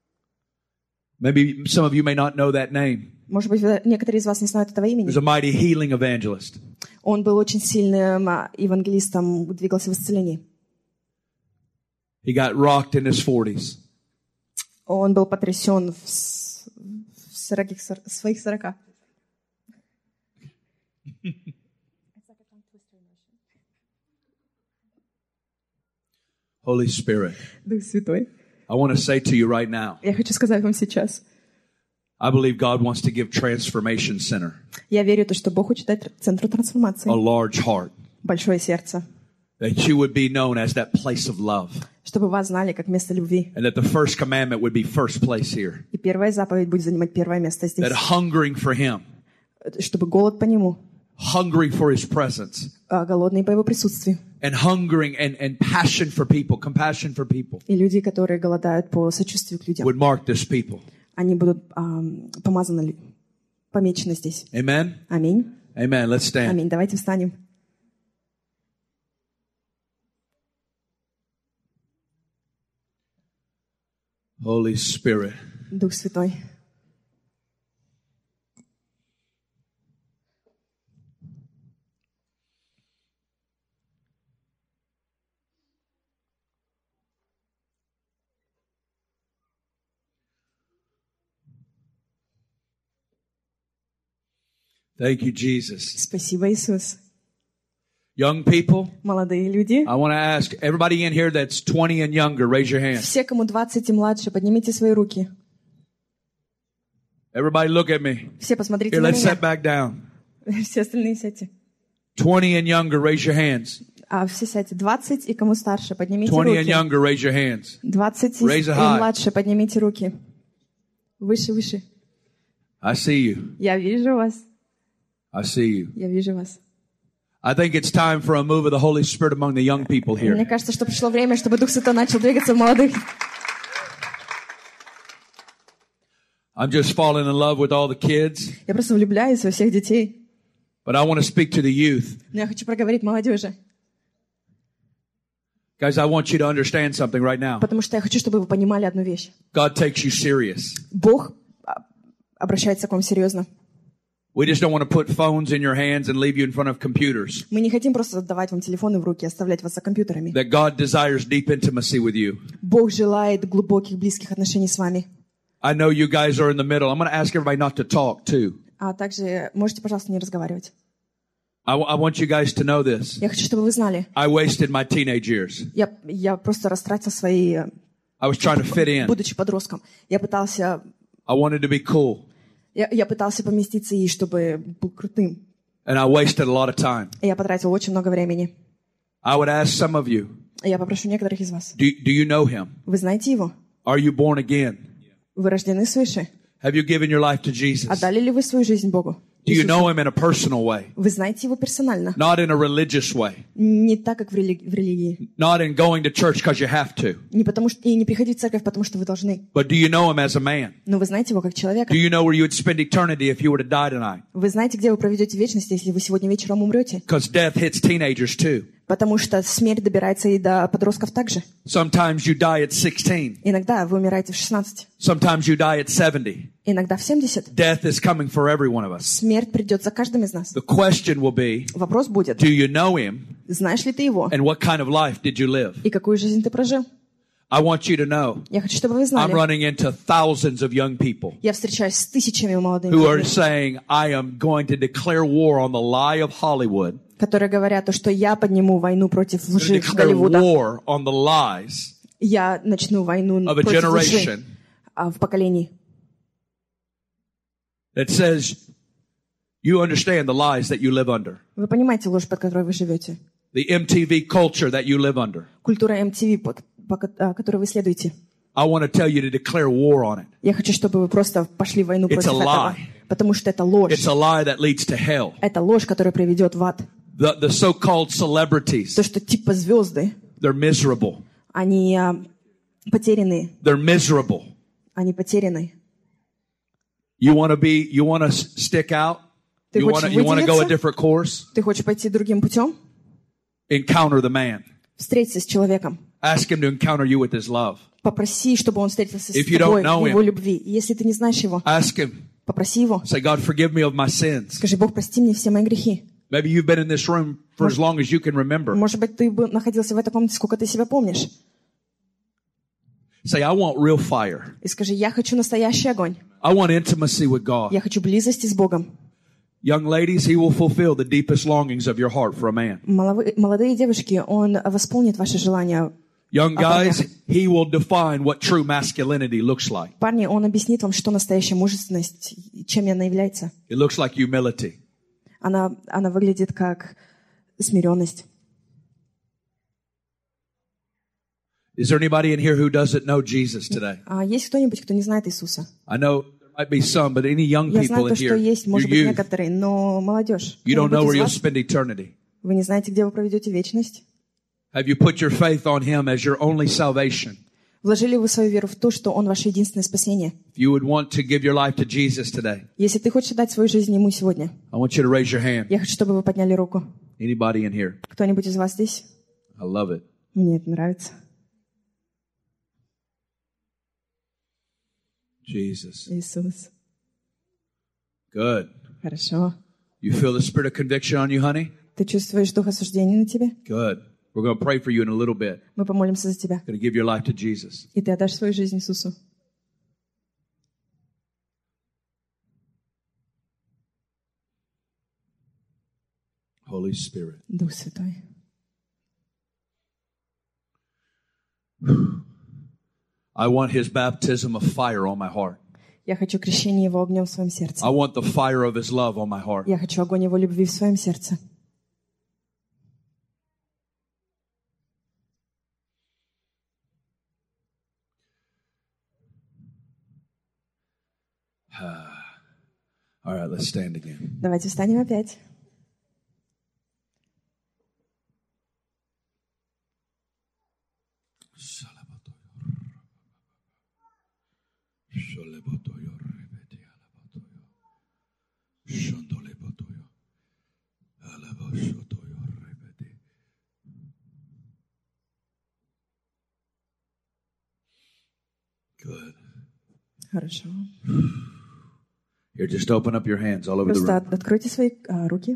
Maybe some of you may not know that name. Может быть, некоторые из вас не знают этого He имени. was a mighty healing evangelist. Он был очень сильным евангелистом, двигался в исцелении. He got rocked in his 40s. Он был потрясен в своих 40. Holy Spirit, Дух Святой. I want to say to you right now, Я хочу сказать вам сейчас. I believe God wants to give Transformation Center Я верю, что Бог хочет дать центру трансформации a large heart, большое сердце, that you would be known as that place of love, чтобы вас знали как место любви. and that the first commandment would be first place here, И первая заповедь будет занимать первое место здесь. that hungering for Him, Чтобы голод по Нему, hungering for His presence, голодный по Его присутствию. and hungering and passion for people, compassion for people, И люди, которые голодают по сочувствию к людям, would mark this people. они будут помазаны, помечены здесь. Amen? Аминь. Amen. Let's stand. Аминь. Давайте встанем. Holy Spirit. Дух Святой. Thank you, Jesus. Спасибо, Иисус. Young people, Молодые люди. I want to ask everybody in here that's 20 and younger, raise your hand. Все, кому 20 и младше, поднимите свои руки. Everybody look at me. Все посмотрите Here, на let's меня. sit back down. Все остальные сядьте. 20 and younger, raise your hands. А все сядьте. 20 и кому старше, поднимите 20 and руки. younger, raise your hands. 20 Raise и it high. младше, поднимите руки. Выше, выше. I see you. Я вижу вас. I see you. Я вижу вас. I think it's time for a move of the Holy Spirit among the young people Мне here. кажется, что пришло время, чтобы Дух Святой начал двигаться в молодых. I'm just falling in love with all the kids, Я просто влюбляюсь во всех детей. but I want to speak to the youth. Но я хочу проговорить молодежи. Guys, I want you to understand something right now. Потому что я хочу, чтобы вы понимали одну вещь. God takes you serious. Бог обращается к вам серьезно. We just don't want to put phones in your hands and leave you in front of computers. Мы не хотим просто отдавать вам телефоны в руки и оставлять вас за компьютерами. That God desires deep intimacy with you. Бог желает глубоких, близких отношений с вами. I know you guys are in the middle. I'm going to ask everybody not to talk too. А также можете, пожалуйста, не разговаривать. I want you guys to know this. Я хочу, чтобы вы знали. I wasted my teenage years. Я просто растратил свои, I was trying to fit in. будучи подростком. Я пытался I wanted to be cool. Я пытался поместиться и чтобы был крутым. And I wasted a lot of time. И я потратил очень много времени. I would ask some of you, Я попрошу некоторых из вас. do you know him? Вы знаете его? Are you born again? Вы рождены свыше? Have you given your life to Jesus? Отдали ли вы свою жизнь Богу? Do you Иисусу? know him in a personal way? Вы знаете его персонально? Not in a religious way. Не так, как в религии. Not in going to church because you have to. Не потому что и не приходить в церковь, потому что вы должны. But do you know him as a man? Но вы знаете его как человека. Do you know where you would spend eternity if you were to die tonight? Вы знаете, где вы проведете вечность, если вы сегодня вечером умрете? Because death hits teenagers too. Потому что смерть добирается и до подростков также. Sometimes you die at 16. Иногда вы умираете в 16. Sometimes you die at 70. Иногда в 70. Death is coming for every one of us. Смерть придет за каждым из нас. The question will be, Вопрос будет, do you know him? знаешь ли ты его? And what kind of life did you live? И какую жизнь ты прожил? I want you to know, Я хочу, чтобы вы I'm знали. running into thousands of young people Я встречаюсь с тысячами молодых who are людей, saying, I am going to declare war on the lie of Hollywood. которые говорят, что я подниму войну против I'm going to лжи declare Голливуда. war on the lies Я начну войну of a против лжи generation в поколении. that says, you understand the lies that you live under. Вы понимаете ложь, под которой вы живете? The MTV culture that you live under. Культура MTV, по которой вы следуете. I want to tell you to declare war on it. Я хочу, чтобы вы просто пошли в войну It's против a этого. lie. Потому что это ложь. It's a lie that leads to hell. Это ложь, которая приведет в ад. The so-called celebrities, То, что типа звезды, they're miserable. они потерянные. They're miserable. Они потеряны. You want to stick out? Ты You хочешь want to go a выделиться? different course? Ты хочешь пойти другим путем? Encounter the man. Встреться с человеком. Ask him to encounter you with his love. Попроси, чтобы он встретился с If you тобой don't know в его him. любви. И если ты не знаешь его, Ask him. попроси его. Say, God, forgive me of my sins. Скажи: Бог, прости мне все мои грехи. Maybe you've been in this room for as long as you can remember. Может быть, ты бы находился в этой комнате, сколько ты себя помнишь. Say, I want real fire. И скажи: я хочу настоящий огонь. I want intimacy with God. Я хочу близости с Богом. Young ladies, he will fulfill the deepest longings of your heart for a man. Молодые девушки, он восполнит ваши желания. Young guys, he will define what true masculinity looks like. Парни, он объяснит вам, что настоящая мужественность, чем она является. It looks like humility. Она выглядит как смиренность. Is there anybody in here who doesn't know Jesus today? А есть кто-нибудь, кто не знает Иисуса? I know there might be some, but any young Я people знаю in то, что here, есть, you может быть, youth, некоторые, но молодежь. you don't know Кто-нибудь where из you'll вас? spend eternity. Вы не знаете, где вы проведете вечность? Have you put your faith on him as your only salvation? Вложили вы свою веру в то, что Он ваше единственное спасение? If you would want to give your life to Jesus today, Если ты хочешь дать свою жизнь Ему сегодня, I want you to raise your hand. я хочу, чтобы вы подняли руку. Anybody in here? Кто-нибудь из вас здесь? I love it. Мне это нравится. Jesus. Иисус. Good. Хорошо. You feel the spirit of conviction on you, honey? Ты чувствуешь дух осуждения на тебе? Good. We're going to pray for you in a little bit. Мы помолимся за тебя. Going to give your life to Jesus. И ты отдашь свою жизнь Иисусу. Holy Spirit. Дух Святой. I want His baptism of fire on my heart. Я хочу крещение Его огнем в своем сердце. I want the fire of His love on my heart. Я хочу огонь Его любви в своем сердце. All right, let's stand again. Давайте встанем опять. Good. Хорошо. Here, just open up your hands all over the Просто room. откройте свои руки.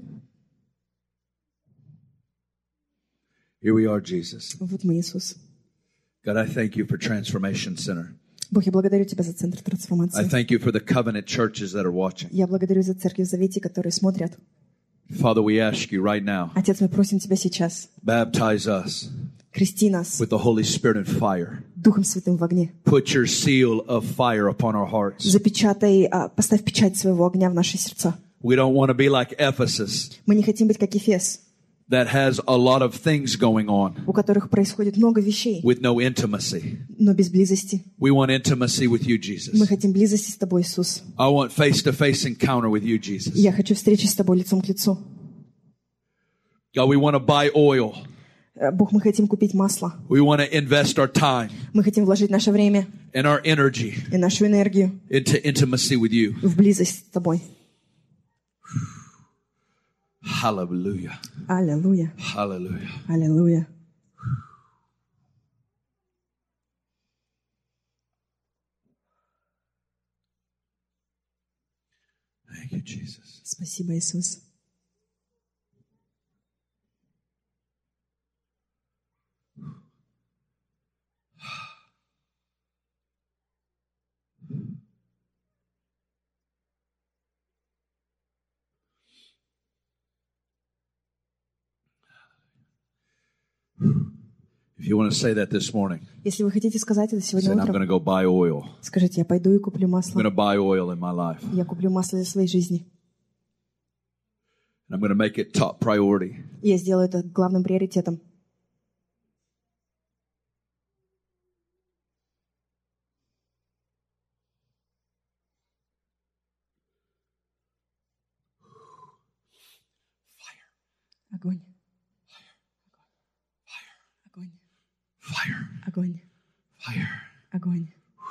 Here we are, Jesus. Вот мы, Иисус. God, I thank you for Transformation Center. Бог, я благодарю Тебя за Центр I трансформации. thank you for the covenant churches that are watching. Я благодарю за Церковь в Завете, которые смотрят. Father, we ask you right now, Отец, мы просим Тебя сейчас. baptize us Крести нас with the Holy Spirit and fire. Духом Святым в огне. Put your seal of fire upon our hearts. Запечатай, поставь печать своего огня в наши сердца. We don't want to be like Ephesus Мы не хотим быть как Ефес, that has a lot of things going on у которых происходит много вещей, with no intimacy. но без близости. We want intimacy with you, Мы Jesus. хотим близости с Тобой, Иисус. I want face-to-face encounter with you, Jesus. Я хочу встречи с Тобой лицом к лицу. God, we want to buy oil. Бог, мы хотим купить масло. We want to invest our time Мы хотим вложить наше время and our energy и нашу энергию into intimacy with you. в близость с Тобой. Hallelujah. Аллилуйя. Hallelujah. Аллилуйя. Thank you, Jesus. Спасибо, Иисус. If you want to say that this morning, Если вы хотите сказать это сегодня say, I'm going to утром, go buy oil. скажите, я пойду и куплю I'm масло. going to buy oil in my life. Я куплю масло для своей жизни. And I'm going to make it top priority. И я сделаю это главным приоритетом. Огонь. Огонь. Fire. Огонь. Fire. Огонь.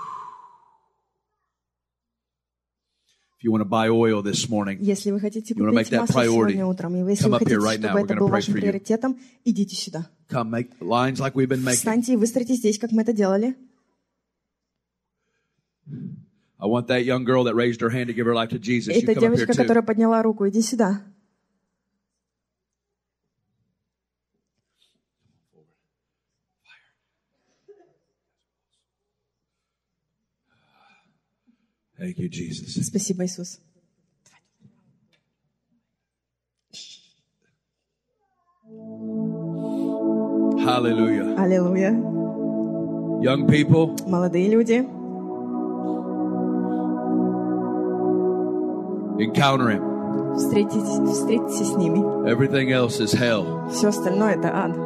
If you want to buy oil this morning, Если вы хотите You wanna make купить that масло priority. сегодня утром, и если Come вы up here хотите, right now. чтобы We're это gonna был pray вашим for you. приоритетом, идите сюда. come make lines like we've been making. Встаньте и выстроите здесь, как мы это делали. I want that young girl that raised her hand to give her life to Jesus. You Это come up here девочка, too. которая подняла руку, иди сюда. Thank you, Jesus. Спасибо, Иисус. Hallelujah. Аллилуйя. Young people, Молодые люди, encounter Him. встретитесь с ними. Everything else is hell. Все остальное — это ад.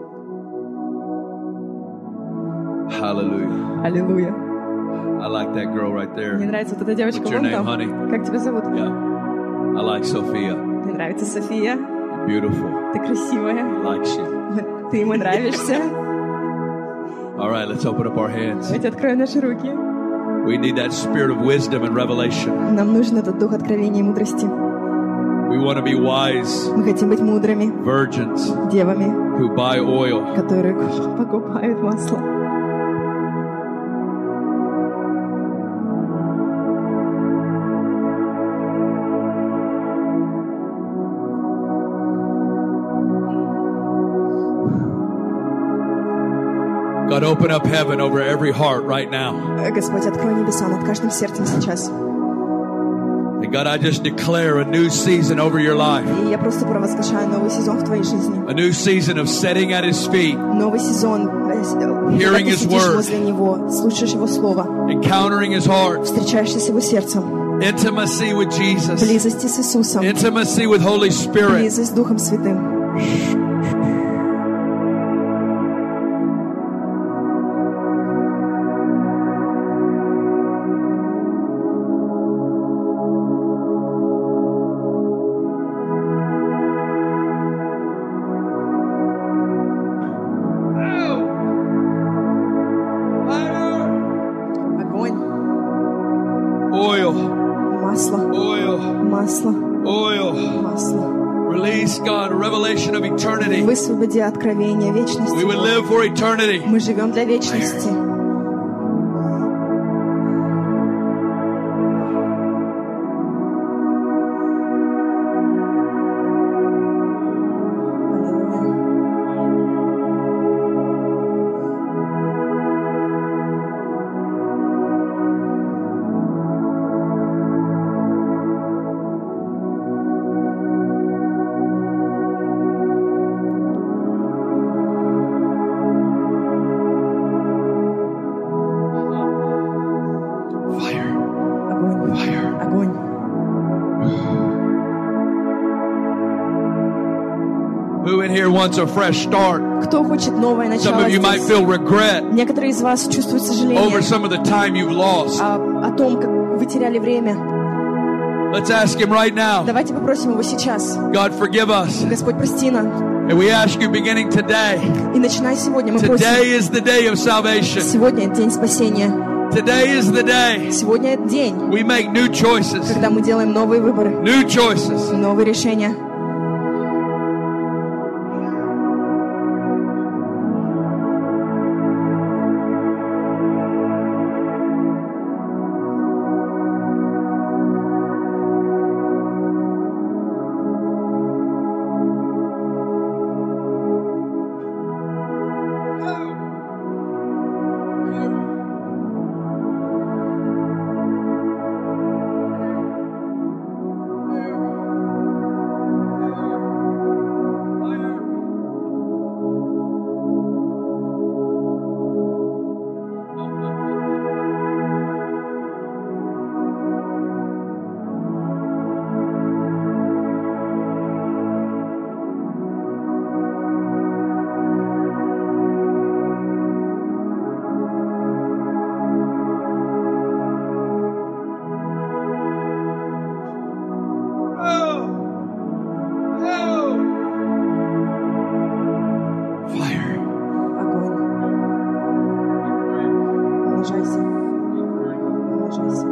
Hallelujah. Аллилуйя. I like that girl right Мне there. нравится вот эта девочка What's your вон name, там. honey? Как тебя зовут? Yeah. I like Sophia. Мне нравится София. Beautiful. Ты красивая. He likes you. Ты ему нравишься. All right, let's open up our hands. Давайте откроем наши руки. We need that spirit of wisdom and revelation. Нам нужен этот дух откровения и мудрости. We want to be wise Мы хотим быть мудрыми, virgins девами, who buy oil. которые покупают масло. God, open up heaven over every heart right now. Господь, открой небеса над каждым сердцем сейчас. And God, I just declare a new season over your life. И я просто провозглашаю новый сезон в твоей жизни. A new season of sitting at His feet, Новый сезон, когда Hearing ты His сидишь word. возле Него, слушаешь Его Слово, encountering His heart, встречаешься с Его сердцем, intimacy with Jesus, близости с Иисусом, intimacy with Holy Spirit. близость с Духом Святым. Огонь, Oil, масло, oil, масло, oil. масло. Release, God, a revelation of eternity. Высвободи откровение вечности. We would live for eternity. Мы живем для вечности. Fire, Огонь, fire. огонь. Who in here wants a fresh start? Кто хочет новое Some начало of you might здесь? feel regret Некоторые из вас чувствуют over сожаление some of the time you've lost. о том, как вы теряли время. Let's ask Him right now. Давайте попросим Его сейчас. God, forgive us. Господь, прости нам. And we ask you beginning today. И начинай сегодня. Мы просим. Today is the day of salvation. Сегодня день спасения. Today is the day Сегодня день, we make new choices. когда мы делаем новые выборы, New choices. новые решения. Fire. Огонь. Умножайся. Умножайся.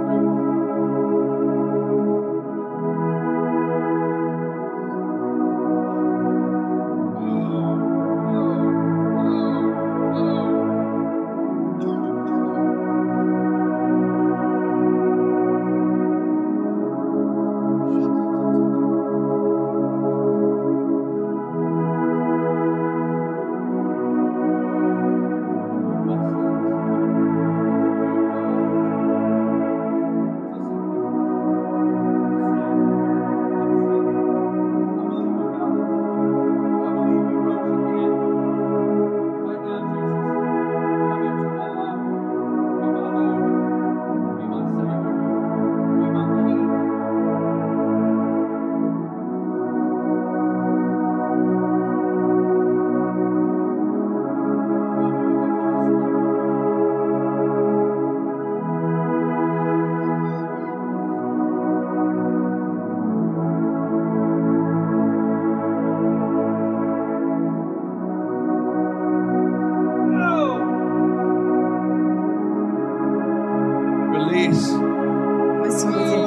Release. Высвободи.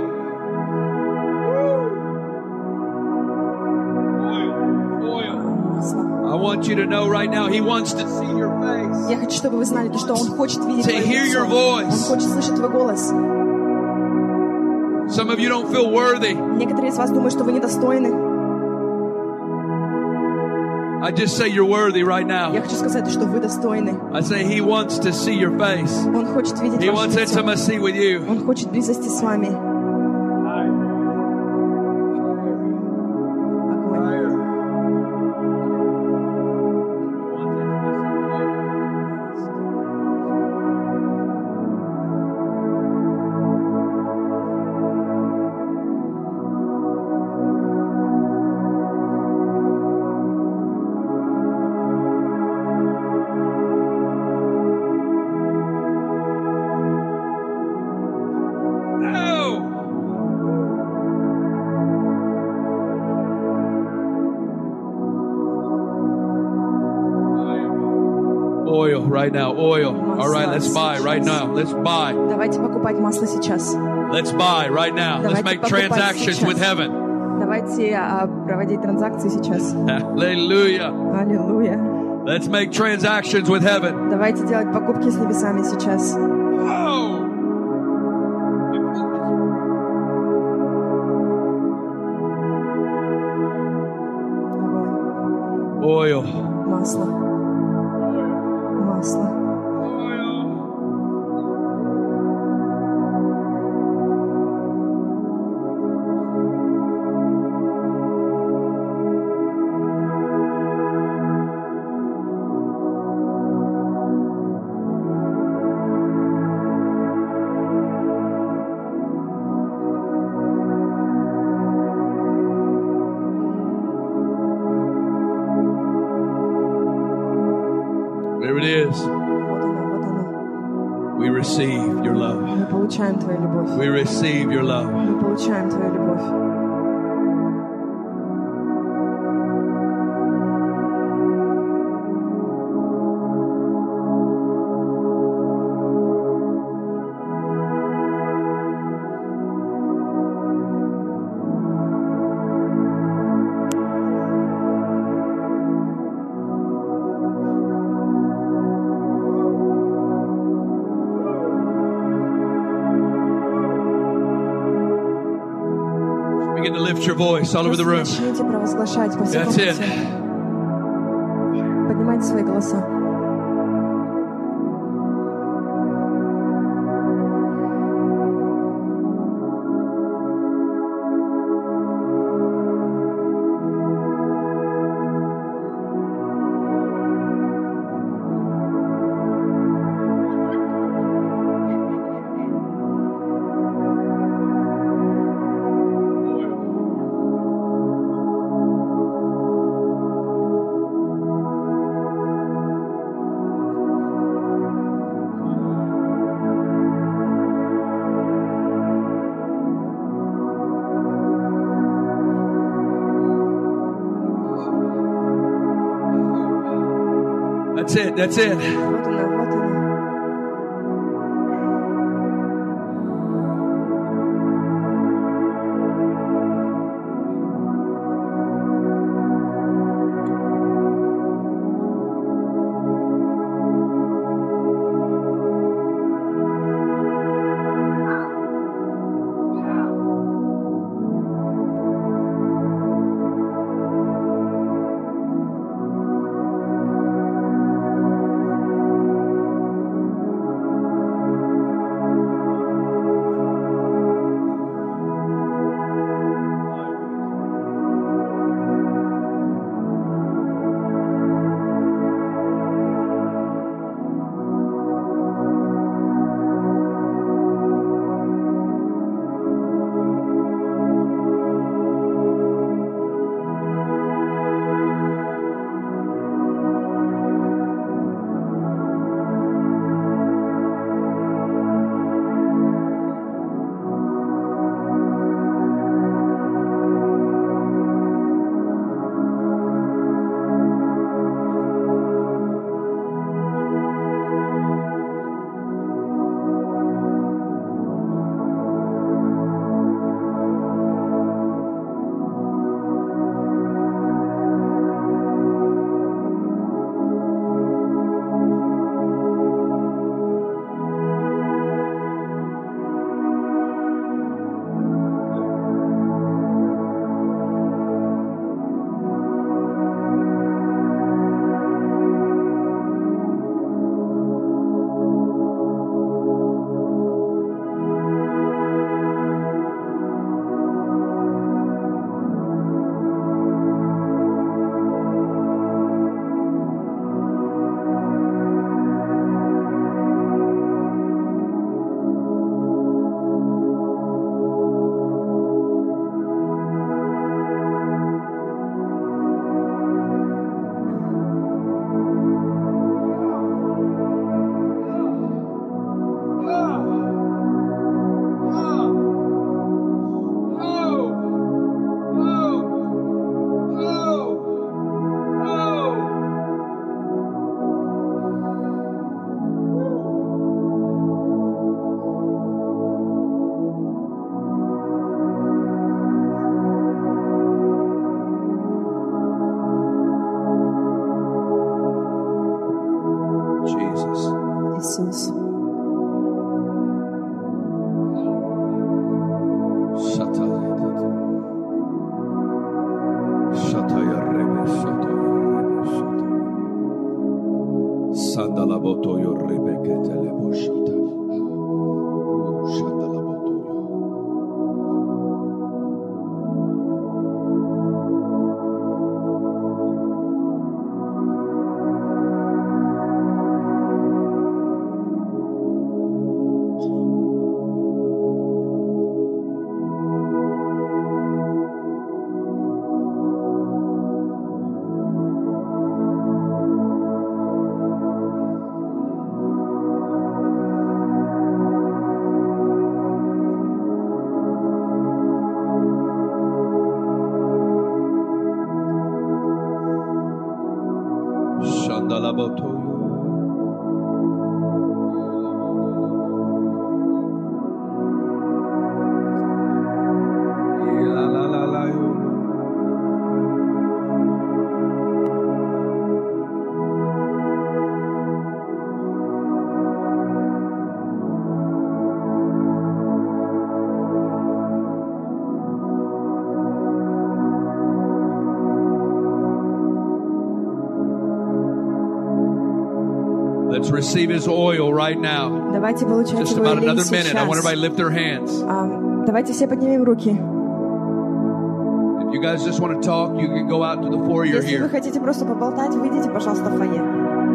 Oil. Масло. I want you to know right now, He wants to see your face. Я хочу, чтобы вы знали, то, что Он хочет видеть To твое hear лицо. your voice. Он хочет слышать твой голос. Some of you don't feel worthy. Некоторые из вас думают, что вы недостойны. I just say you're worthy right Я now. хочу сказать, что вы достойны. I say He wants to see your face. Он хочет видеть He ваше wants лицо. intimacy with you. Он хочет близости с вами. Oil right now. Oil. All right, let's buy right now. Let's buy. Давайте покупать масло сейчас. Let's buy right now. Let's Давайте make покупать transactions сейчас. with heaven. Давайте проводить транзакции сейчас. Hallelujah. Аллилуйя. Let's make transactions with heaven. Давайте делать покупки с небесами сейчас. Whoa. Огонь. Oil. Масло. Масло. There it is. Вот оно, вот оно. We receive your love. Мы получаем Твою любовь. We receive your love. Мы получаем Твою любовь. Begin to lift your voice all over the room. Начните провозглашать по всей That's it. комнате. Поднимайте свои голоса. That's it. That's it. Вот оно, вот оно. Иисус. Let's receive His oil right now. Давайте получать Just Его about елей another minute. I want сейчас. everybody to lift their hands. Давайте все поднимем руки. If you guys just want to talk, you can go out to the foyer Если вы here. хотите просто поболтать, выйдите, пожалуйста, в фойе.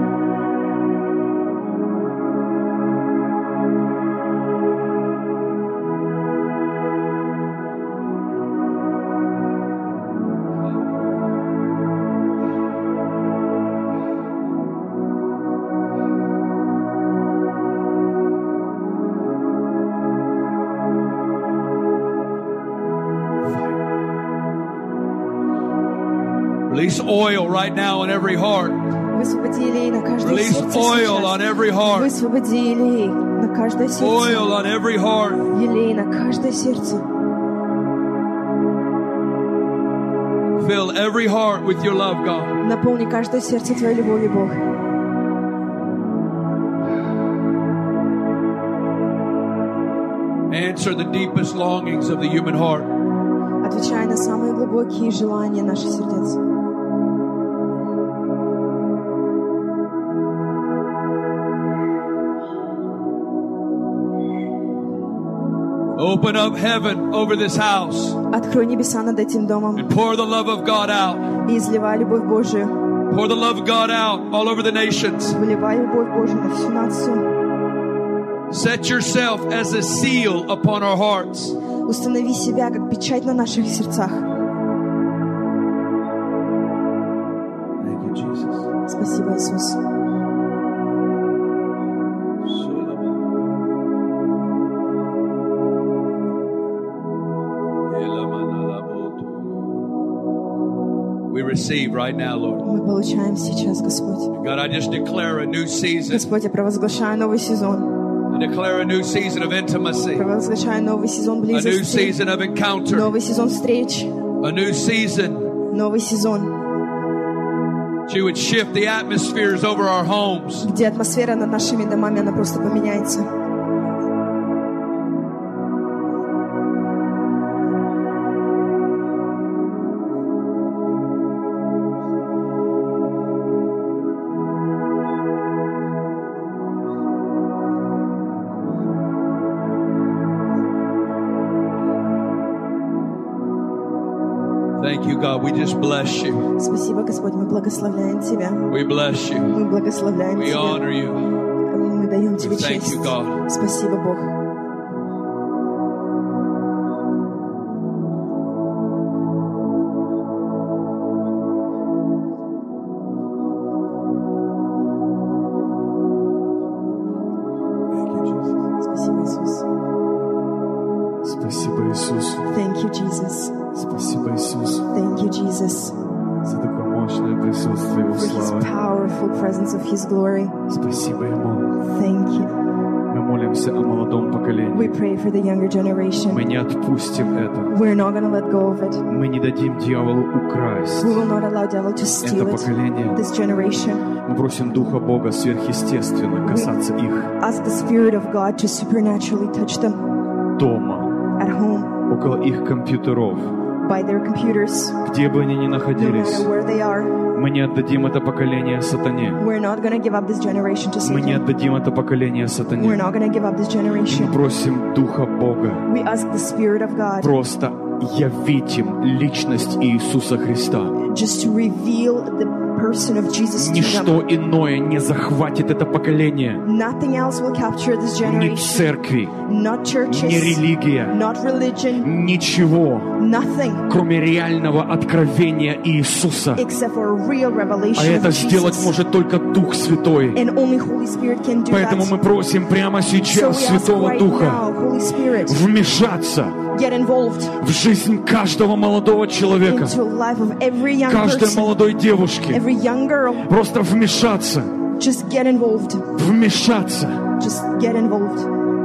Release oil right now in every heart. Высвободи елей на каждое Release сердце oil сейчас. on every heart. Высвободи елей на каждое сердце. Oil on every heart. Елей на каждое сердце. Fill every heart with your love, God. Наполни каждое сердце Твоей любовью, Бог. Answer the deepest longings of the human heart. Отвечай на самые глубокие желания наших сердец. Open up heaven over this house Открой небеса над этим домом and pour the love of God out. и изливай любовь Божию. Pour the love of God out all over the nations. Выливай любовь Божию на всю нацию. Set yourself as a seal upon our hearts. Установи себя как печать на наших сердцах. Thank you, Jesus. Спасибо, Иисус. We receive right now, Lord. Мы получаем сейчас, Господь. God, I just declare a new season. Господь, я провозглашаю новый сезон. I declare a new season of intimacy. Провозглашаю новый сезон A new близости. season of encounter. Новый сезон встреч. A new season. Новый сезон, That you would shift the atmospheres over our homes. где атмосфера над нашими домами, она просто поменяется. Thank you, God. We just bless you. Спасибо, Господь, мы благословляем Тебя. We bless you. Мы благословляем We Тебя. honor you. Мы даем Тебе We thank честь. you, God. Спасибо, Бог. Thank you, Jesus. Спасибо, Иисус. Спасибо, Иисус. Thank you, Jesus. Спасибо, Иисус, Thank you, Jesus, за такое мощное присутствие Его for His славы. powerful presence of His glory. Спасибо Ему. Thank you. Мы молимся о молодом We поколении. pray for the younger Мы generation. не отпустим это. We're not going to let go of it. Мы не дадим дьяволу украсть We will not allow devil to это steal it. поколение. This generation. Мы просим Духа Бога сверхъестественно касаться их Ask the Spirit of God to supernaturally touch them дома, at home, около их компьютеров, by their computers, где бы они ни no находились. matter where they are. Мы не отдадим это поколение сатане. We're not going to give up this generation to Мы не Satan. отдадим это поколение We're сатане. not going to give up this Мы generation. просим Духа Бога We ask the Spirit of God просто явить им личность Иисуса Христа. just to reveal the person of Jesus to them. Ничто иное не захватит это поколение. Nothing else will capture this Ни generation. церкви, Not ни churches, религия, not religion, ничего, nothing кроме реального откровения Иисуса. except for a real А revelation это of сделать Jesus. может только Дух Святой. And only Holy Spirit can do Поэтому мы that. просим прямо So сейчас we ask Святого right Духа now, Holy Spirit, вмешаться get involved в жизнь каждого молодого человека, into the life of every young каждой person, молодой девушки. every young girl. Просто вмешаться, Just get involved. вмешаться Just get involved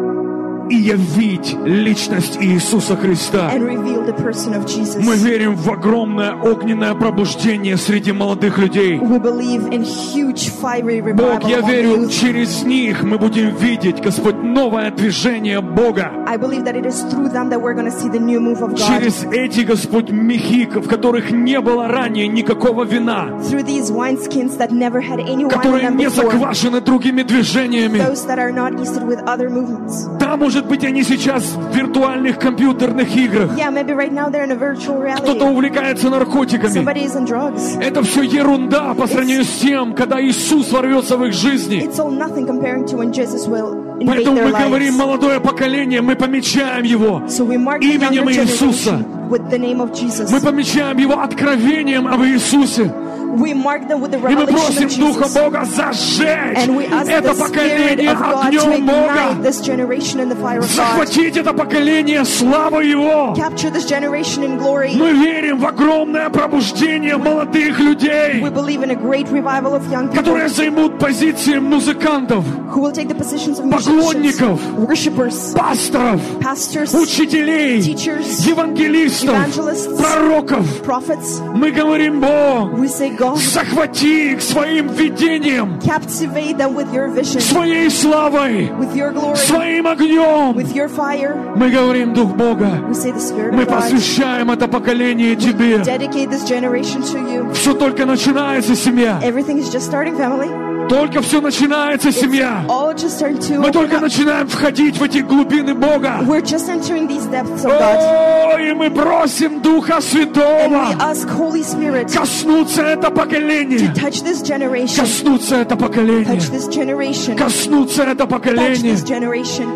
и явить личность Иисуса Христа. and reveal the person of Jesus. Мы верим в огромное огненное пробуждение среди молодых людей. We believe in huge fiery Бог, revival я among the верю, youth. через них мы будем видеть, Господь, новое движение Бога. I believe that it is through them that we're going to see the new move of God. Через эти, Господь, мехи, в которых не было ранее никакого вина, Through these wineskins that never had any wine in которые them не before. заквашены другими движениями. Those that are not easted with other movements. Да, может быть, они сейчас в виртуальных компьютерных играх. Yeah, maybe right now they're in a virtual Кто-то reality. увлекается наркотиками. Somebody is on drugs. Это все ерунда по сравнению с тем, когда Иисус ворвется в их жизни. It's all nothing comparing to when Jesus will invade Поэтому their мы говорим, lives. молодое поколение, мы помечаем его So we mark the именем younger Иисуса. generation with the name of Jesus. Мы помечаем его откровением об Иисусе. We mark them with the И мы revelation просим of Духа Jesus. Бога зажечь And we ask это the Spirit поколение of God to огнем Бога. ignite this generation in the fire of God. Захватить это поколение славой Его. Capture this generation in glory. Мы верим в огромное пробуждение молодых людей, We believe in a great revival of young people которые займут позиции музыкантов, who will take the positions of musicians, поклонников, worshipers, пасторов, pastors, учителей, teachers, евангелистов, evangelists, пророков. prophets. Мы говорим, Бог, We say, God, захвати их своим видением, captivate them with your vision, своей славой, with your glory, своим огнем. with your fire. Мы говорим, Дух Бога, We say, the Spirit мы of God, посвящаем это поколение Тебе. dedicate this generation to you. Все только начинается, семья. Everything is just starting, family. Только все начинается, семья. All just starting to Мы open только up. начинаем входить в эти глубины Бога. We're just entering these depths of God. О, и мы просим Духа And we Святого ask Holy Spirit to коснуться это поколение. touch this generation, Коснуться это поколение. touch this generation, Коснуться это touch поколение. this generation.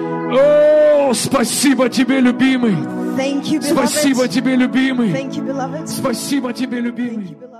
О, спасибо Тебе, любимый. Thank you, Спасибо beloved. Тебе, любимый. Thank you, beloved. Спасибо Тебе, Thank любимый. you, beloved.